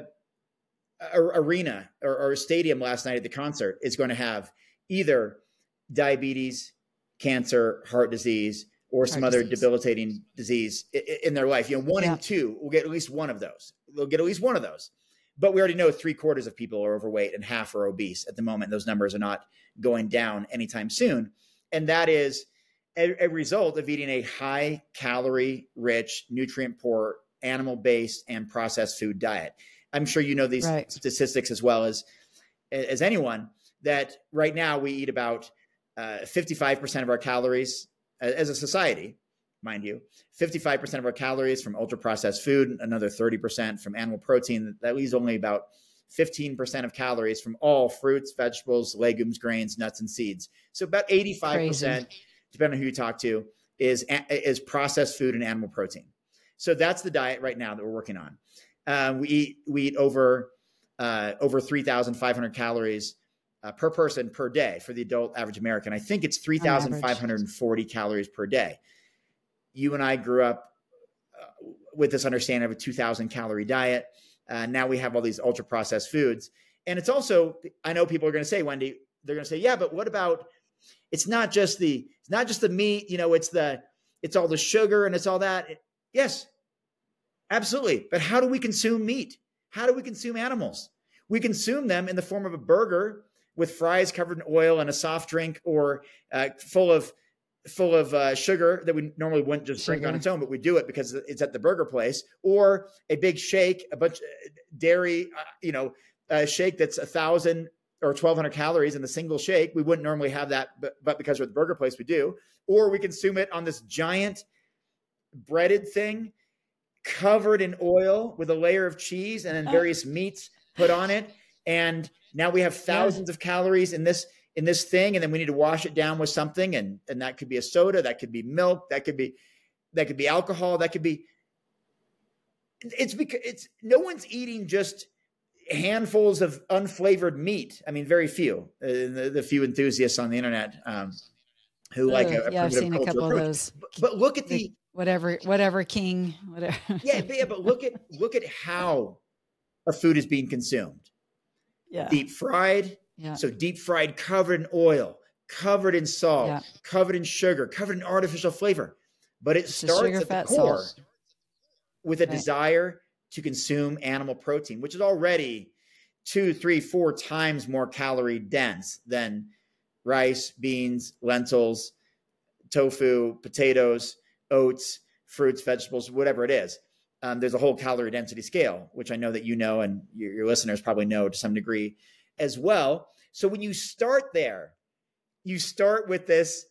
arena or, or stadium last night at the concert is going to have either diabetes, cancer, heart disease, or some Heart other disease. debilitating disease in their life. You know, one Yeah. in two will get at least one of those. They'll get at least one of those. But we already know three quarters of people are overweight and half are obese at the moment. Those numbers are not going down anytime soon. And that is a, a result of eating a high calorie rich, nutrient poor, animal based and processed food diet. I'm sure you know these Right. statistics as well as, as anyone, that right now we eat about uh, fifty-five percent of our calories as a society, mind you, fifty-five percent of our calories from ultra processed food, another thirty percent from animal protein. That leaves only about fifteen percent of calories from all fruits, vegetables, legumes, grains, nuts, and seeds. So about eighty-five percent, Crazy. Depending on who you talk to, is, is processed food and animal protein. So that's the diet right now that we're working on. Uh, we eat, we eat over, uh, over three thousand five hundred calories Uh, per person per day for the adult average American. I think it's three thousand five hundred forty calories per day. You and I grew up uh, with this understanding of a two thousand calorie diet. Uh, now we have all these ultra processed foods. And it's also, I know people are going to say, Wendy, they're going to say, yeah, but what about, it's not just the, it's not just the meat, you know, it's the, it's all the sugar and it's all that. It, yes, absolutely. But how do we consume meat? How do we consume animals? We consume them in the form of a burger with fries covered in oil and a soft drink, or uh, full of full of uh, sugar that we normally wouldn't just drink Sugar. on its own, but we do it because it's at the burger place, or a big shake, a bunch of dairy, uh, you know, a shake that's a thousand or twelve hundred calories in the single shake. We wouldn't normally have that, but, but because we're at the burger place, we do. Or we consume it on this giant breaded thing covered in oil with a layer of cheese and then various meats put on it. And now we have thousands yeah. of calories in this in this thing, and then we need to wash it down with something, and and that could be a soda, that could be milk, that could be that could be alcohol, that could be. It's because it's no one's eating just handfuls of unflavored meat. I mean, very few. Uh, the, the few enthusiasts on the internet um, who uh, like a, a yeah, I've seen a couple approach. Of those. But, but look at the, the whatever whatever king whatever. yeah, but, yeah, but look at look at how a food is being consumed. Yeah, deep fried. Yeah. So deep fried, covered in oil, covered in salt, yeah. covered in sugar, covered in artificial flavor. But it it's starts sugar, at the fat, core salt. with a right. desire to consume animal protein, which is already two, three, four times more calorie dense than rice, beans, lentils, tofu, potatoes, oats, fruits, vegetables, whatever it is. Um, there's a whole calorie density scale, which I know that you know and your, your listeners probably know to some degree as well. So when you start there, you start with this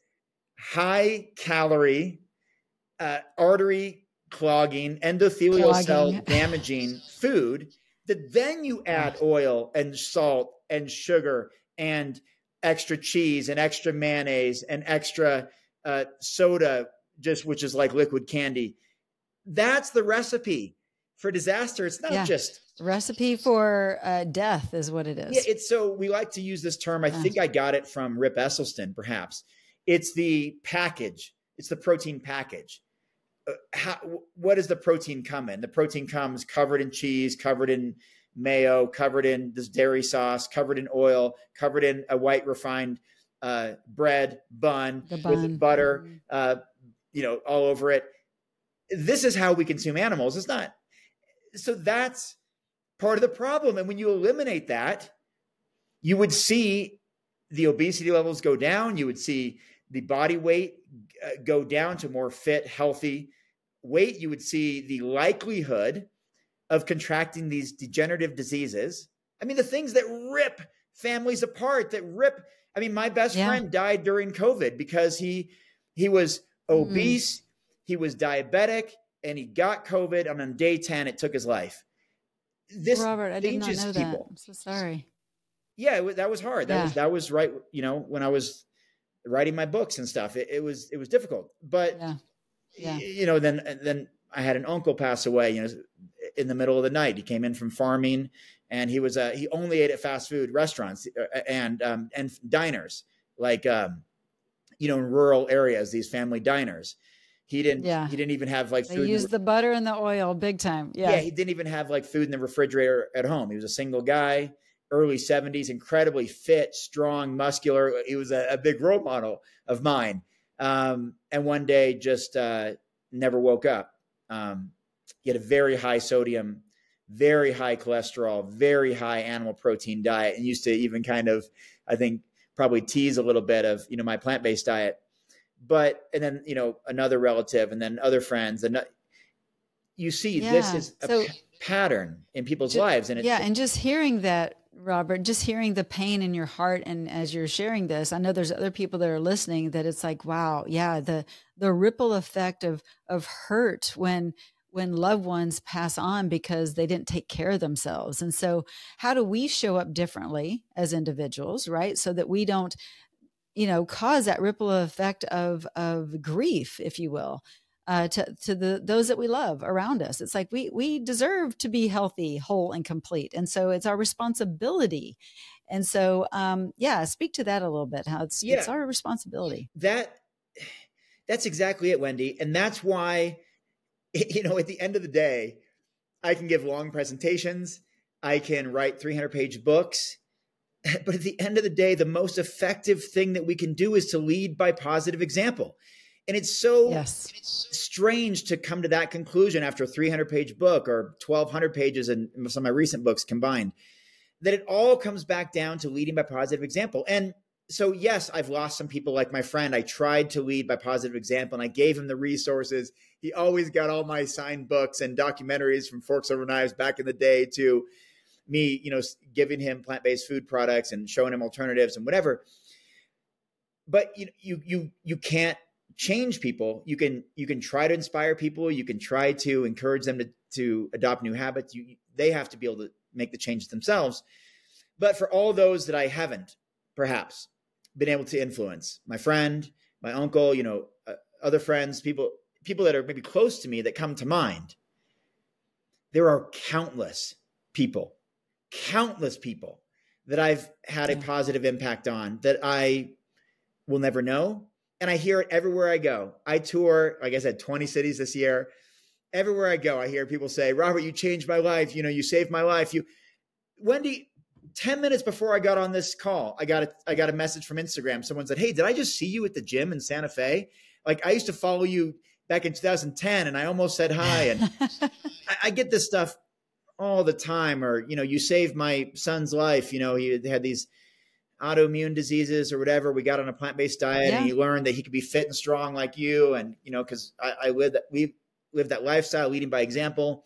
high calorie, uh, artery clogging, endothelial Clogging. cell damaging food, that then you add oil and salt and sugar and extra cheese and extra mayonnaise and extra uh, soda, just which is like liquid candy. That's the recipe for disaster. It's not yeah. just recipe for uh, death is what it is. Yeah, it's so we like to use this term. I yeah. think I got it from Rip Esselstyn, perhaps. It's the package. It's the protein package. Uh, how, what does the protein come in? The protein comes covered in cheese, covered in mayo, covered in this dairy sauce, covered in oil, covered in a white refined uh, bread bun, bun with butter, uh, you know, all over it. This is how we consume animals. It's not. So that's part of the problem. And when you eliminate that, you would see the obesity levels go down. You would see the body weight uh, go down to more fit, healthy weight. You would see the likelihood of contracting these degenerative diseases. I mean, the things that rip families apart, that rip. I mean, my best yeah. friend died during COVID because he he was obese, mm. he was diabetic, and he got COVID. And on day ten, it took his life. This Robert, I did not know people. that. I'm so sorry. Yeah, it, that was hard. That yeah. was that was right. You know, when I was writing my books and stuff, it, it was it was difficult. But yeah. Yeah. you know, then then I had an uncle pass away. You know, in the middle of the night, he came in from farming, and he was uh, he only ate at fast food restaurants and um, and diners, like um, you know, in rural areas, these family diners. He didn't. Yeah. He didn't even have like they food. They used the butter and the oil big time. Yeah. Yeah. He didn't even have like food in the refrigerator at home. He was a single guy, early seventies, incredibly fit, strong, muscular. He was a, a big role model of mine. Um, and one day just uh, never woke up. Um, he had a very high sodium, very high cholesterol, very high animal protein diet, and used to even kind of, I think, probably tease a little bit of, you know, my plant-based diet. But, and then, you know, another relative and then other friends, and you see, yeah. this is a so, p- pattern in people's just, lives. And it's, yeah. And just hearing that, Robert, just hearing the pain in your heart. And as you're sharing this, I know there's other people that are listening that it's like, wow, yeah, the, the ripple effect of, of hurt when, when loved ones pass on because they didn't take care of themselves. And so how do we show up differently as individuals, right? So that we don't, you know, cause that ripple effect of, of grief, if you will, uh, to, to the, those that we love around us. It's like, we, we deserve to be healthy, whole, and complete. And so it's our responsibility. And so, um, yeah, speak to that a little bit, how it's, yeah, it's our responsibility. That, that's exactly it, Wendy. And that's why, you know, at the end of the day, I can give long presentations. I can write three hundred page books. But at the end of the day, the most effective thing that we can do is to lead by positive example. And it's so yes. strange to come to that conclusion after a three hundred page book or twelve hundred pages in some of my recent books combined. that it all comes back down to leading by positive example. And so, yes, I've lost some people like my friend. I tried to lead by positive example and I gave him the resources. He always got all my signed books and documentaries from Forks Over Knives back in the day to me, you know, giving him plant-based food products and showing him alternatives and whatever. But you, you, you, you can't change people. You can, you can try to inspire people. You can try to encourage them to, to adopt new habits. You, they have to be able to make the changes themselves. But for all those that I haven't, perhaps, been able to influence, my friend, my uncle, you know, uh, other friends, people, people that are maybe close to me that come to mind. There are countless people, countless people that I've had a positive impact on that I will never know. And I hear it everywhere I go. I tour, like I said, twenty cities this year. Everywhere I go, I hear people say, Robert, you changed my life. You know, you saved my life. You, Wendy, ten minutes before I got on this call, I got a, I got a message from Instagram. Someone said, hey, did I just see you at the gym in Santa Fe? Like I used to follow you back in two thousand ten and I almost said hi. And I, I get this stuff all the time. Or, you know, you saved my son's life. You know, he had these autoimmune diseases or whatever. We got on a plant-based diet yeah. and he learned that he could be fit and strong like you. And, you know, cause I, I lived that, we lived that lifestyle, leading by example.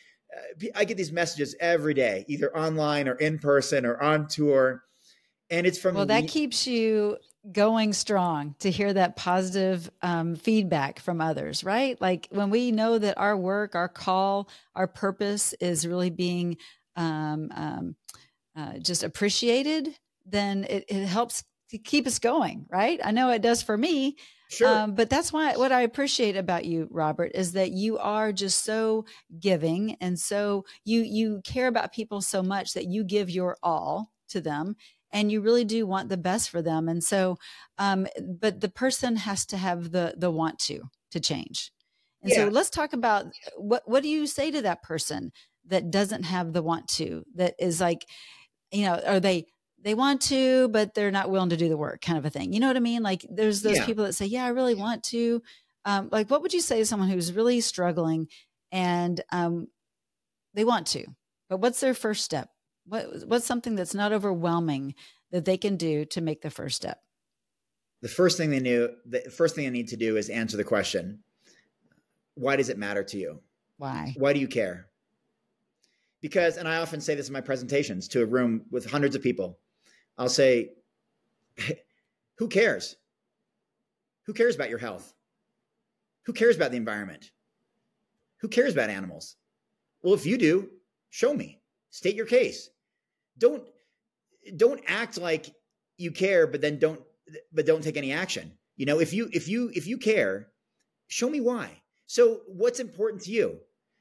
I get these messages every day, either online or in person or on tour. And it's from, well, that le- keeps you going strong to hear that positive um, feedback from others, right? Like when we know that our work, our call, our purpose is really being um, um, uh, just appreciated, then it, it helps to keep us going, right? I know it does for me. Sure. Um, but that's why what I appreciate about you, Robert, is that you are just so giving. And so you, you care about people so much that you give your all to them and you really do want the best for them. And so, um, but the person has to have the, the want to, to change. And yeah. so let's talk about what, what do you say to that person that doesn't have the want to, that is like, you know, are they, they want to, but they're not willing to do the work kind of a thing. You know what I mean? Like there's those yeah. people that say, yeah, I really want to, um, like, what would you say to someone who's really struggling and, um, they want to, but what's their first step? What, what's something that's not overwhelming that they can do to make the first step? The first thing they knew, the first thing they need to do is answer the question, why does it matter to you? Why? Why do you care? Because, and I often say this in my presentations to a room with hundreds of people, I'll say, who cares? Who cares about your health? Who cares about the environment? Who cares about animals? Well, if you do, show me. State your case. Don't, don't act like you care, but then don't, but don't take any action. You know, if you, if you, if you care, show me why. So what's important to you?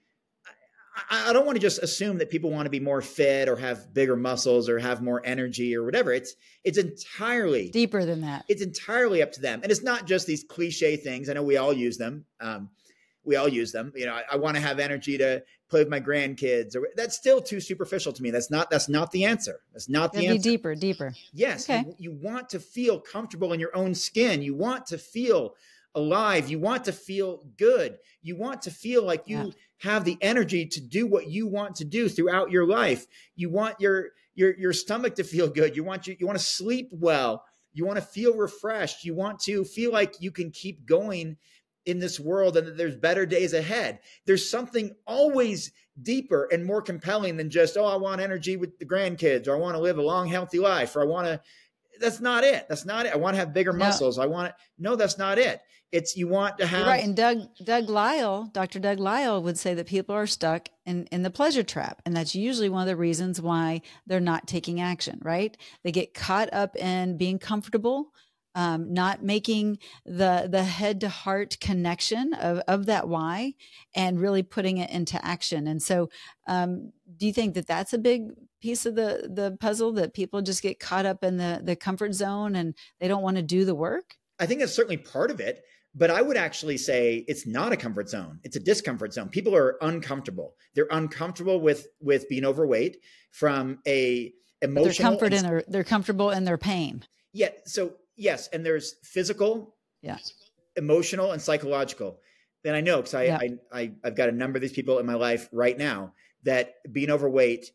I don't want to just assume that people want to be more fit or have bigger muscles or have more energy or whatever. It's it's entirely deeper than that. It's entirely up to them. And it's not just these cliche things. I know we all use them. Um, we all use them. You know, I, I want to have energy to play with my grandkids. Or that's still too superficial to me. That's not that's not the answer. That's not the It'll answer. Be deeper, deeper. Yes. Okay. You, you want to feel comfortable in your own skin. You want to feel alive. You want to feel good. You want to feel like you yeah. have the energy to do what you want to do throughout your life. You want your, your, your stomach to feel good. You want you, you want to sleep well. You want to feel refreshed. You want to feel like you can keep going in this world and that there's better days ahead. There's something always deeper and more compelling than just, oh, I want energy with the grandkids, or I want to live a long, healthy life, or I want to, that's not it. That's not it. I want to have bigger no. muscles. I want it. No, that's not it. It's you want to have. You're right. And Doug, Doug Lyle, Doctor Doug Lyle would say that people are stuck in, in the pleasure trap. And that's usually one of the reasons why they're not taking action, right? They get caught up in being comfortable, um, not making the, the head to heart connection of, of that why, and really putting it into action. And so, um, do you think that that's a big piece of the, the puzzle, that people just get caught up in the, the comfort zone and they don't want to do the work? I think that's certainly part of it, but I would actually say it's not a comfort zone. It's a discomfort zone. People are uncomfortable. They're uncomfortable with, with being overweight from a emotional. But they're comfort and, in their, they're comfortable in their pain. Yeah. So yes. And there's physical, yeah, emotional, and psychological. Then I know, cause I, yeah. I, I, I've got a number of these people in my life right now that being overweight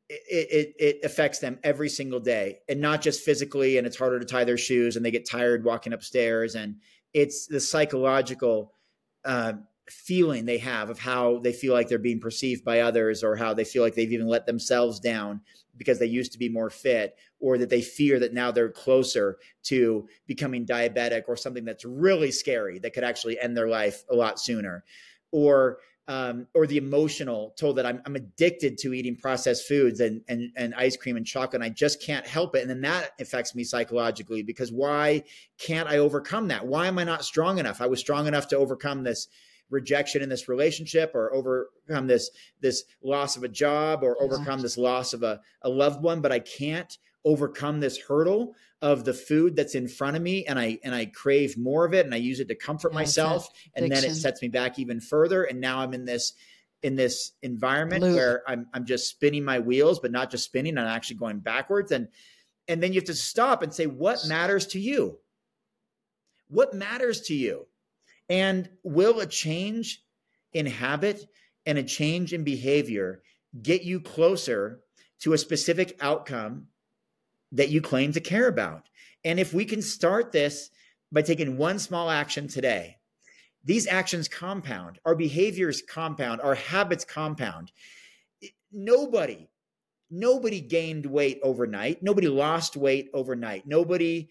it, it, it affects them every single day, and not just physically. And it's harder to tie their shoes, and they get tired walking upstairs. And it's the psychological uh, feeling they have of how they feel like they're being perceived by others, or how they feel like they've even let themselves down because they used to be more fit, or that they fear that now they're closer to becoming diabetic or something that's really scary that could actually end their life a lot sooner. Or Um, or the emotional toll that I'm, I'm addicted to eating processed foods and, and, and ice cream and chocolate, and I just can't help it. And then that affects me psychologically, because why can't I overcome that? Why am I not strong enough? I was strong enough to overcome this rejection in this relationship, or overcome this, this loss of a job, or overcome this loss of a, a loved one, but I can't overcome this hurdle of the food that's in front of me. And I, and I crave more of it, and I use it to comfort yeah, myself. And then it sets me back even further. And now I'm in this, in this environment Loop. where I'm, I'm just spinning my wheels, but not just spinning, I'm actually going backwards. And, and then you have to stop and say, what matters to you? What matters to you? And will a change in habit and a change in behavior get you closer to a specific outcome that you claim to care about? And if we can start this by taking one small action today, these actions compound, our behaviors compound, our habits compound. Nobody, nobody gained weight overnight. Nobody lost weight overnight. Nobody,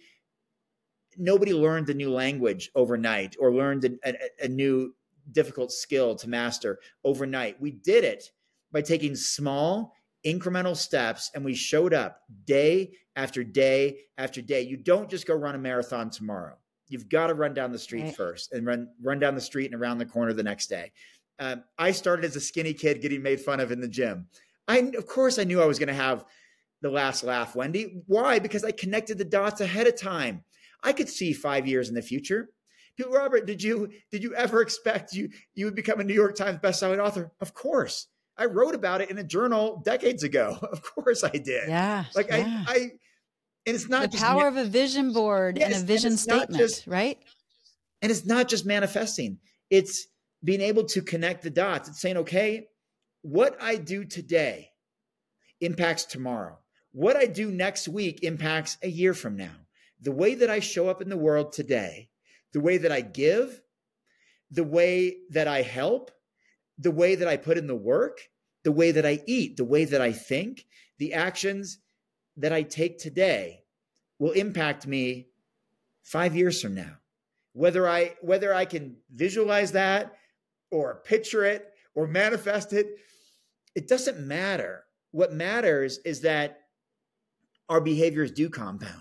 nobody learned a new language overnight, or learned a, a, a new difficult skill to master overnight. We did it by taking small, incremental steps, and we showed up day after day after day. You don't just go run a marathon tomorrow. You've got to run down the street right. first, and run run down the street and around the corner the next day. Um, I started as a skinny kid getting made fun of in the gym. I, of course, I knew I was going to have the last laugh, Wendy. Why? Because I connected the dots ahead of time. I could see five years in the future. Robert, did you did you ever expect you you would become a New York Times bestselling author? Of course. I wrote about it in a journal decades ago. Of course I did. Yeah. Like yeah. I, I, and it's not the just power man- of a vision board yes, and a vision and statement, just, right? And it's not just manifesting. It's being able to connect the dots. It's saying, okay, what I do today impacts tomorrow. What I do next week impacts a year from now. The way that I show up in the world today, the way that I give, the way that I help, the way that I put in the work, the way that I eat, the way that I think, the actions that I take today will impact me five years from now. Whether I, whether I can visualize that or picture it or manifest it, it doesn't matter. What matters is that our behaviors do compound.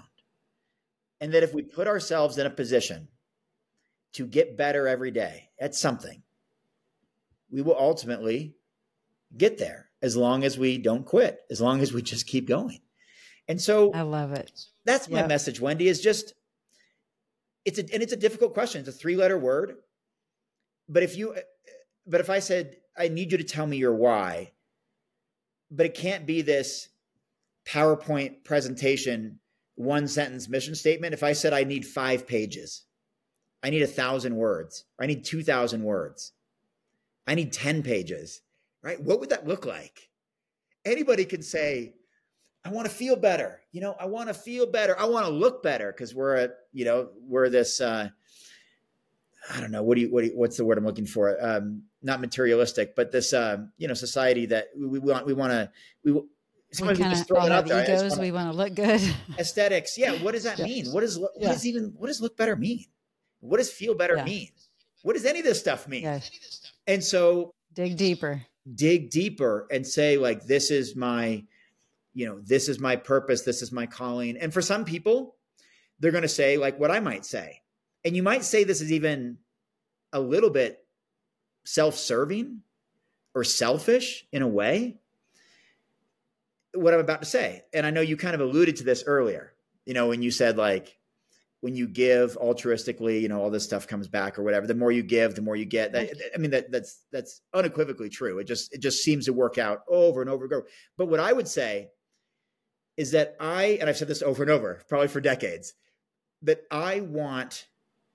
And that if we put ourselves in a position to get better every day at something, we will ultimately get there, as long as we don't quit, as long as we just keep going. And so I love it. That's yep. my message, Wendy, is just, it's a, and it's a difficult question. It's a three letter word. But if you, but if I said, I need you to tell me your why, but it can't be this PowerPoint presentation, one sentence mission statement. If I said, I need five pages, I need a thousand words, I need two thousand words, I need ten pages, right? What would that look like? Anybody can say, I want to feel better. You know, I want to feel better. I want to look better, because we're a, you know, we're this, uh, I don't know, what do you, what do you, what's the word I'm looking for? Um, not materialistic, but this, um, you know, society that we, we want, we want to, we, we, kinda, we just throw it out there. Egos, wanna, we want to look good. Aesthetics. Yeah. What does that yes. mean? What does, what yeah. does even, what does look better mean? What does feel better yeah. mean? What does any of this stuff mean? Yes. And so dig deeper, dig deeper and say, like, this is my, you know, this is my purpose. This is my calling. And for some people, they're going to say like what I might say. And you might say this is even a little bit self-serving or selfish in a way, what I'm about to say. And I know you kind of alluded to this earlier, you know, when you said like, when you give altruistically, you know, all this stuff comes back or whatever. The more you give, the more you get. That, I mean, that that's that's unequivocally true. It just it just seems to work out over and over and over. But what I would say is that I, and I've said this over and over, probably for decades, that I want,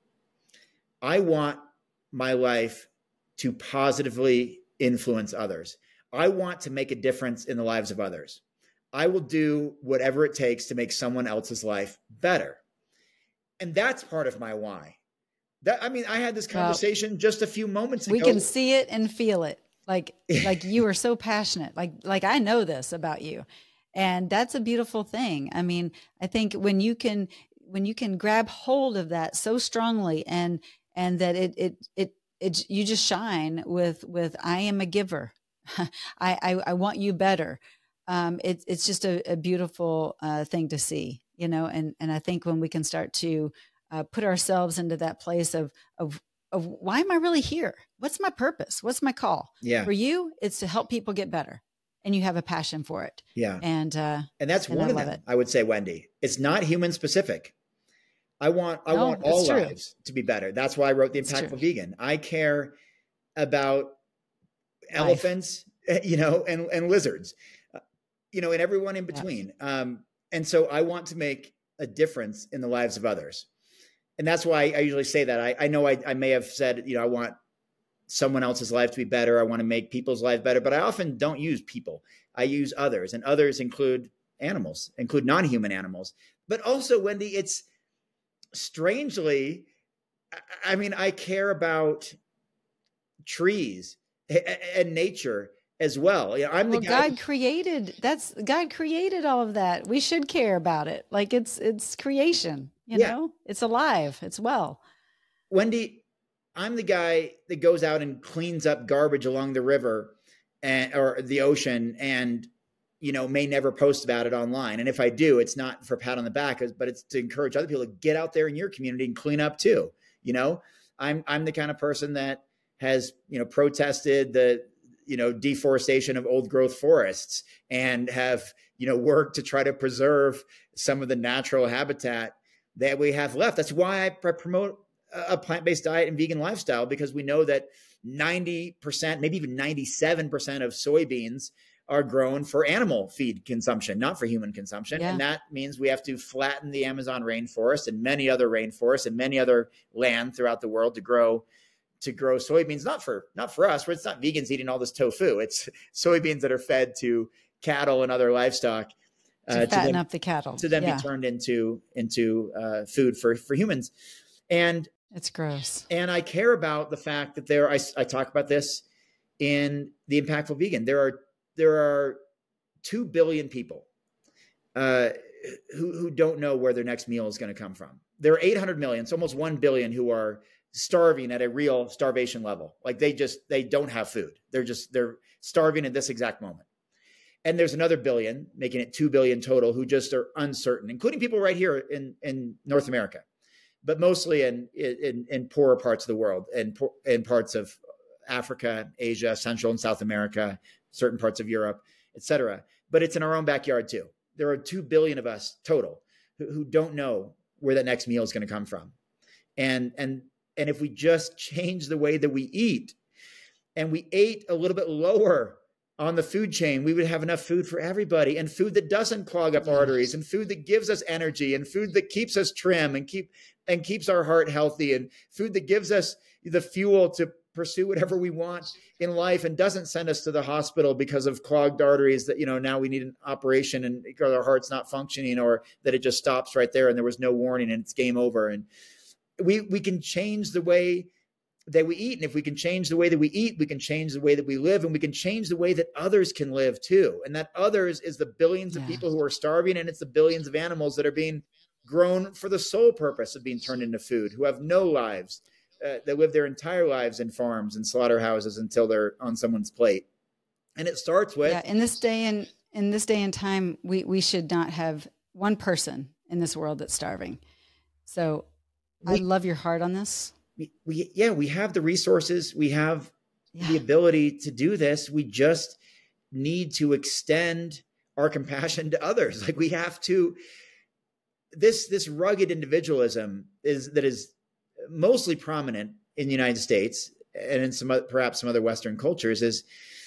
I want my life to positively influence others. I want to make a difference in the lives of others. I will do whatever it takes to make someone else's life better. And that's part of my why. That, I mean, I had this conversation well, just a few moments ago. We can see it and feel it. Like, like you are so passionate. Like, like I know this about you. And that's a beautiful thing. I mean, I think when you can, when you can grab hold of that so strongly and, and that it, it, it, it, you just shine with, with, I am a giver. I, I, I want you better. Um, it's, it's just a, a beautiful uh, thing to see, you know, and, and I think when we can start to uh, put ourselves into that place of, of, of why am I really here? What's my purpose? What's my call? Yeah. For you, it's to help people get better, and you have a passion for it. Yeah. And, uh, and that's and one I of love them, it. I would say, Wendy. It's not human specific. I want, I No, want all true. lives to be better. That's why I wrote The It's Impactful true. Vegan. I care about Life. elephants, you know, and, and lizards, uh, you know, and everyone in between. Yeah. Um, and so I want to make a difference in the lives of others. And that's why I usually say that. I, I know I, I may have said, you know, I want someone else's life to be better. I want to make people's life better, but I often don't use people. I use others, and others include animals, include non-human animals. But also, Wendy, it's strangely, I mean, I care about trees and nature as well. Yeah, I'm well, the guy. God created, that's God created all of that. We should care about it. Like it's, it's creation, you Yeah. know, it's alive. It's well. Wendy, I'm the guy that goes out and cleans up garbage along the river and, or the ocean and, you know, may never post about it online. And if I do, it's not for a pat on the back, but it's to encourage other people to get out there in your community and clean up too. You know, I'm, I'm the kind of person that has, you know, protested the, you know, deforestation of old growth forests and have, you know, worked to try to preserve some of the natural habitat that we have left. That's why I promote a plant-based diet and vegan lifestyle, because we know that ninety percent, maybe even ninety-seven percent of soybeans are grown for animal feed consumption, not for human consumption. Yeah. And that means we have to flatten the Amazon rainforest and many other rainforests and many other land throughout the world to grow to grow soybeans, not for, not for us, where it's not vegans eating all this tofu. It's soybeans that are fed to cattle and other livestock. To uh, fatten to then, up the cattle. To then yeah. be turned into, into uh, food for, for humans. And it's gross. And I care about the fact that there, I, I talk about this in The Impactful Vegan. There are, there are two billion people uh, who, who don't know where their next meal is going to come from. There are eight hundred million, so almost one billion who are starving at a real starvation level. Like they just, they don't have food. They're just, they're starving at this exact moment. And there's another billion, making it two billion total, who just are uncertain, including people right here in, in North America, but mostly in, in, in poorer parts of the world and in, in parts of Africa, Asia, Central and South America, certain parts of Europe, et cetera. But it's in our own backyard too. There are two billion of us total who, who don't know where that next meal is going to come from. And, and, and if we just change the way that we eat and we ate a little bit lower on the food chain, we would have enough food for everybody, and food that doesn't clog up arteries, and food that gives us energy, and food that keeps us trim and keep and keeps our heart healthy, and food that gives us the fuel to pursue whatever we want in life and doesn't send us to the hospital because of clogged arteries that, you know, now we need an operation and because our heart's not functioning, or that it just stops right there and there was no warning and it's game over. And we we can change the way that we eat. And if we can change the way that we eat, we can change the way that we live, and we can change the way that others can live too. And that others is the billions yeah. of people who are starving, and it's the billions of animals that are being grown for the sole purpose of being turned into food, who have no lives, uh, that live their entire lives in farms and slaughterhouses until they're on someone's plate. And it starts with yeah. In this day and in this day and time, we we should not have one person in this world that's starving. So we, I love your heart on this. We, we, yeah, we have the resources. We have yeah. the ability to do this. We just need to extend our compassion to others. Like we have to, this, this rugged individualism is that is mostly prominent in the United States and in some, perhaps some other Western cultures is,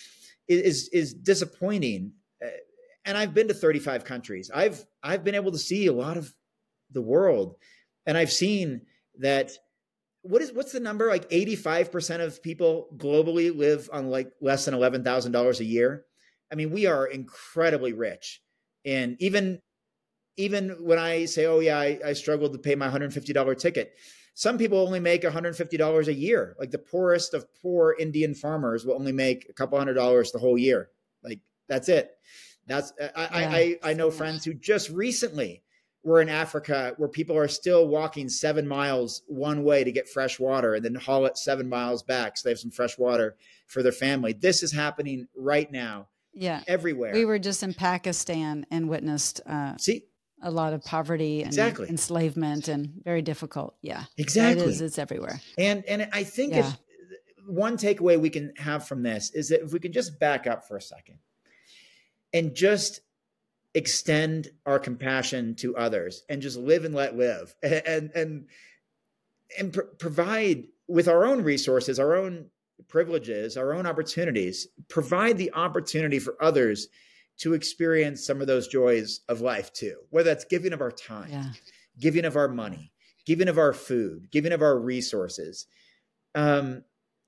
is, is disappointing. And I've been to thirty-five countries. I've, I've been able to see a lot of the world, and I've seen that. What is, what's the number? Like eighty-five percent of people globally live on like less than eleven thousand dollars a year. I mean, we are incredibly rich And even, even when I say, oh yeah, I, I struggled to pay my one hundred fifty dollars ticket. Some people only make one hundred fifty dollars a year. Like the poorest of poor Indian farmers will only make a couple hundred dollars the whole year. Like that's it. That's I, yeah, I, I, I know friends who just recently were in Africa where people are still walking seven miles one way to get fresh water and then haul it seven miles back so they have some fresh water for their family. This is happening right now. Yeah, everywhere. We were just in Pakistan and witnessed uh, see a lot of poverty and exactly. enslavement and very difficult. Yeah, exactly. It is. It's everywhere. And and I think yeah. if one takeaway we can have from this is that if we can just back up for a second and just extend our compassion to others and just live and let live and and and, and pr- provide with our own resources, our own privileges, our own opportunities, provide the opportunity for others to experience some of those joys of life too, whether that's giving of our time, yeah. giving of our money, giving of our food, giving of our resources. Um,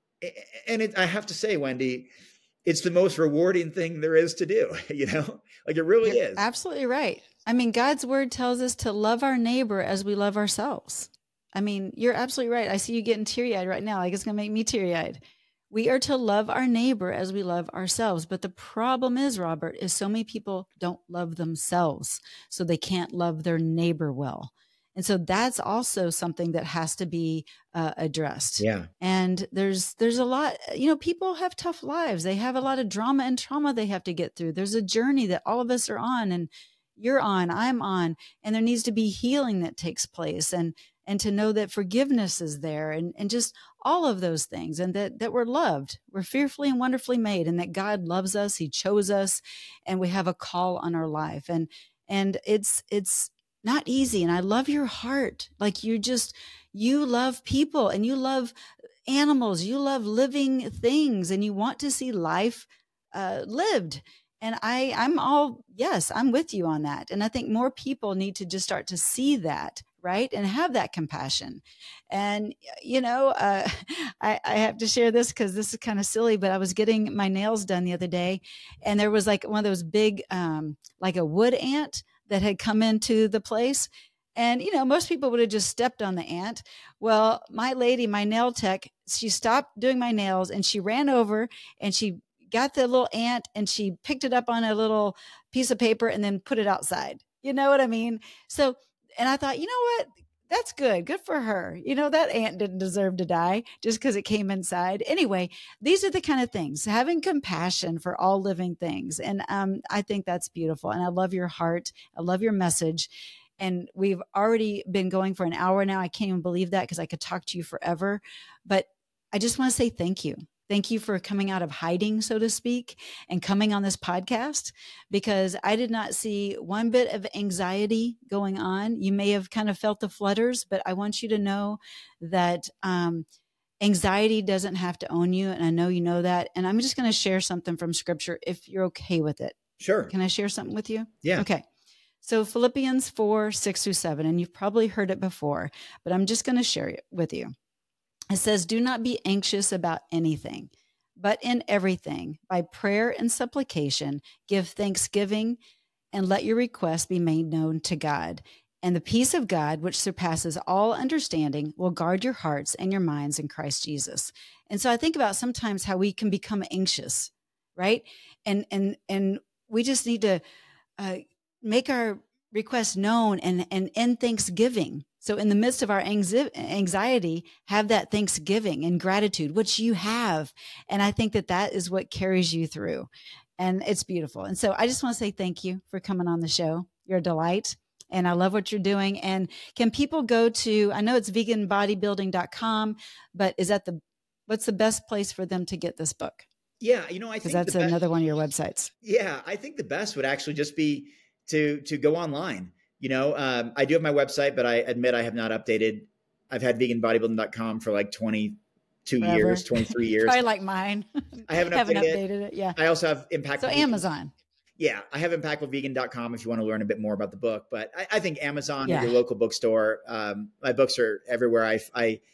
and it, I have to say, Wendy, it's the most rewarding thing there is to do, you know, like it really You're is. Absolutely right. I mean, God's word tells us to love our neighbor as we love ourselves. I mean, you're absolutely right. I see you getting teary-eyed right now. Like it's going to make me teary-eyed. We are to love our neighbor as we love ourselves. But the problem is, Robert, is so many people don't love themselves, so they can't love their neighbor well. And so that's also something that has to be uh, addressed. Yeah. And there's there's a lot, you know, people have tough lives. They have a lot of drama and trauma they have to get through. There's a journey that all of us are on, and you're on, I'm on, and there needs to be healing that takes place, and and to know that forgiveness is there, and, and just all of those things, and that, that we're loved, we're fearfully and wonderfully made, and that God loves us, he chose us, and we have a call on our life. And, and it's, it's not easy. And I love your heart. Like you just, you love people and you love animals, you love living things, and you want to see life uh, lived. And I, I'm all, yes, I'm with you on that. And I think more people need to just start to see that, right? And have that compassion. And, you know, uh, I, I have to share this because this is kind of silly, but I was getting my nails done the other day, and there was like one of those big, um, like a wood ant that had come into the place. And, you know, most people would have just stepped on the ant. Well, my lady, my nail tech, she stopped doing my nails and she ran over and she got the little ant and she picked it up on a little piece of paper and then put it outside. You know what I mean? So, and I thought, you know what? That's good. Good for her. You know, that ant didn't deserve to die just because it came inside. Anyway, these are the kind of things, having compassion for all living things. And um, I think that's beautiful. And I love your heart. I love your message. And we've already been going for an hour now. I can't even believe that because I could talk to you forever. But I just want to say thank you. Thank you for coming out of hiding, so to speak, and coming on this podcast, because I did not see one bit of anxiety going on. You may have kind of felt the flutters, but I want you to know that um, anxiety doesn't have to own you. And I know you know that. And I'm just going to share something from scripture if you're okay with it. Sure. Can I share something with you? Yeah. Okay. So Philippians four, six through seven, and you've probably heard it before, but I'm just going to share it with you. It says, do not be anxious about anything, but in everything, by prayer and supplication, give thanksgiving, and let your requests be made known to God. And the peace of God, which surpasses all understanding, will guard your hearts and your minds in Christ Jesus. And so I think about sometimes how we can become anxious, right? And and and we just need to uh, make our requests known and and end thanksgiving. So in the midst of our anxiety, have that thanksgiving and gratitude, which you have. And I think that that is what carries you through. And it's beautiful. And so I just want to say thank you for coming on the show. You're a delight. And I love what you're doing. And can people go to, I know it's vegan bodybuilding dot com, but is that the, what's the best place for them to get this book? Yeah. You know, I think because that's another one of your websites. Yeah. I think the best would actually just be to, to go online. You know, um, I do have my website, but I admit I have not updated. I've had vegan bodybuilding dot com for like twenty-two Forever. years, twenty-three years. Probably like mine. I haven't, haven't updated, updated it. it. Yeah. I also have Impactful So Vegan. Amazon. Yeah. I have impactful vegan dot com if you want to learn a bit more about the book. But I, I think Amazon yeah. or your local bookstore, um, my books are everywhere. I, I,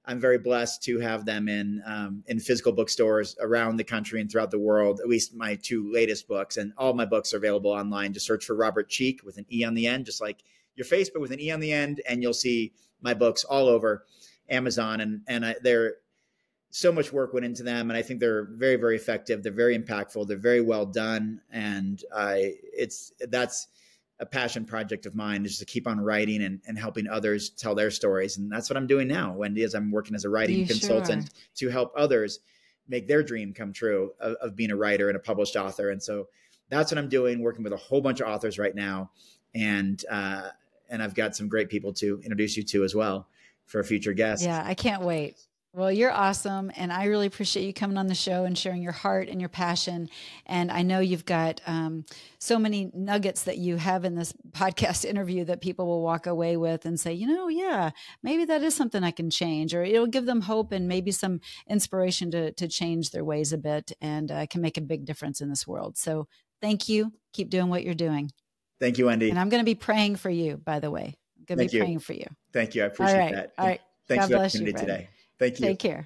I'm very blessed to have them in um, in physical bookstores around the country and throughout the world, at least my two latest books. And all my books are available online. Just search for Robert Cheek with an E on the end, just like your Facebook with an E on the end, and you'll see my books all over Amazon. And, and I, they're so much work went into them. And I think they're very, very effective. They're very impactful. They're very well done. And I, it's, that's a passion project of mine, is to keep on writing and, and helping others tell their stories. And that's what I'm doing now, Wendy, is I'm working as a writing you consultant sure. to help others make their dream come true of, of being a writer and a published author. And so that's what I'm doing, working with a whole bunch of authors right now. And, uh, and I've got some great people to introduce you to as well for a future guest. Yeah, I can't wait. Well, you're awesome. And I really appreciate you coming on the show and sharing your heart and your passion. And I know you've got um, so many nuggets that you have in this podcast interview that people will walk away with and say, you know, yeah, maybe that is something I can change, or it'll give them hope and maybe some inspiration to, to change their ways a bit, and uh, can make a big difference in this world. So thank you. Keep doing what you're doing. Thank you, Wendy. And I'm going to be praying for you, by the way. I'm going to be you. praying for you. Thank you. I appreciate All right. that. All right. Thanks God for the bless opportunity you, today. Thank you. Take care.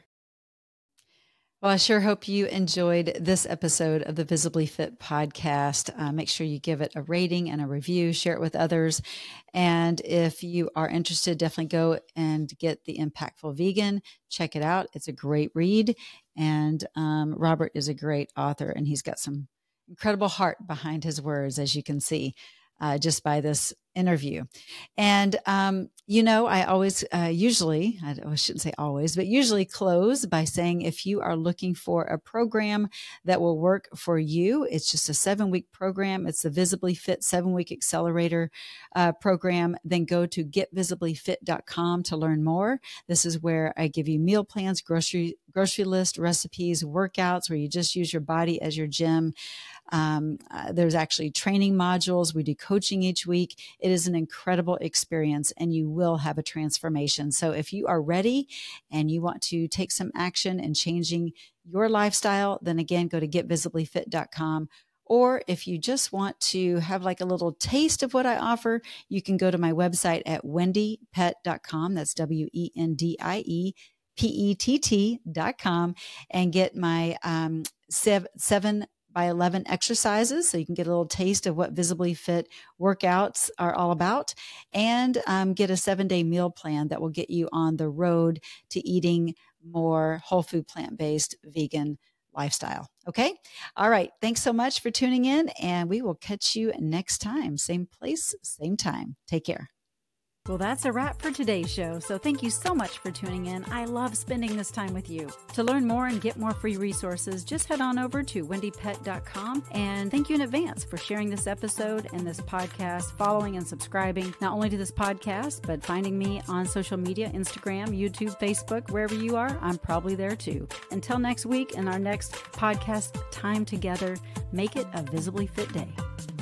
Well, I sure hope you enjoyed this episode of the Visibly Fit podcast. Uh, make sure you give it a rating and a review, share it with others. And if you are interested, definitely go and get The Impactful Vegan. Check it out. It's a great read. And um, Robert is a great author, and he's got some incredible heart behind his words, as you can see uh, just by this interview. And, um, you know, I always, uh, usually, I, I shouldn't say always, but usually close by saying, if you are looking for a program that will work for you, it's just a seven week program. It's the Visibly Fit seven week accelerator uh, program. Then go to get visibly fit dot com to learn more. This is where I give you meal plans, grocery, grocery list, recipes, workouts, where you just use your body as your gym. Um, uh, there's actually training modules. We do coaching each week. It is an incredible experience, and you will have a transformation. So if you are ready and you want to take some action in changing your lifestyle, then again, go to get visibly fit dot com. Or if you just want to have like a little taste of what I offer, you can go to my website at wendy pett dot com. That's W E N D I E P E T T dot com, and get my um, sev- seven by eleven exercises, so you can get a little taste of what Visibly Fit workouts are all about, and um, get a seven-day meal plan that will get you on the road to eating more whole food, plant-based, vegan lifestyle. Okay? All right. Thanks so much for tuning in, and we will catch you next time. Same place, same time. Take care. Well, that's a wrap for today's show. So thank you so much for tuning in. I love spending this time with you. To learn more and get more free resources, just head on over to wendy pett dot com. And thank you in advance for sharing this episode and this podcast, following and subscribing, not only to this podcast, but finding me on social media, Instagram, YouTube, Facebook, wherever you are, I'm probably there too. Until next week and our next podcast time together, make it a Visibly Fit day.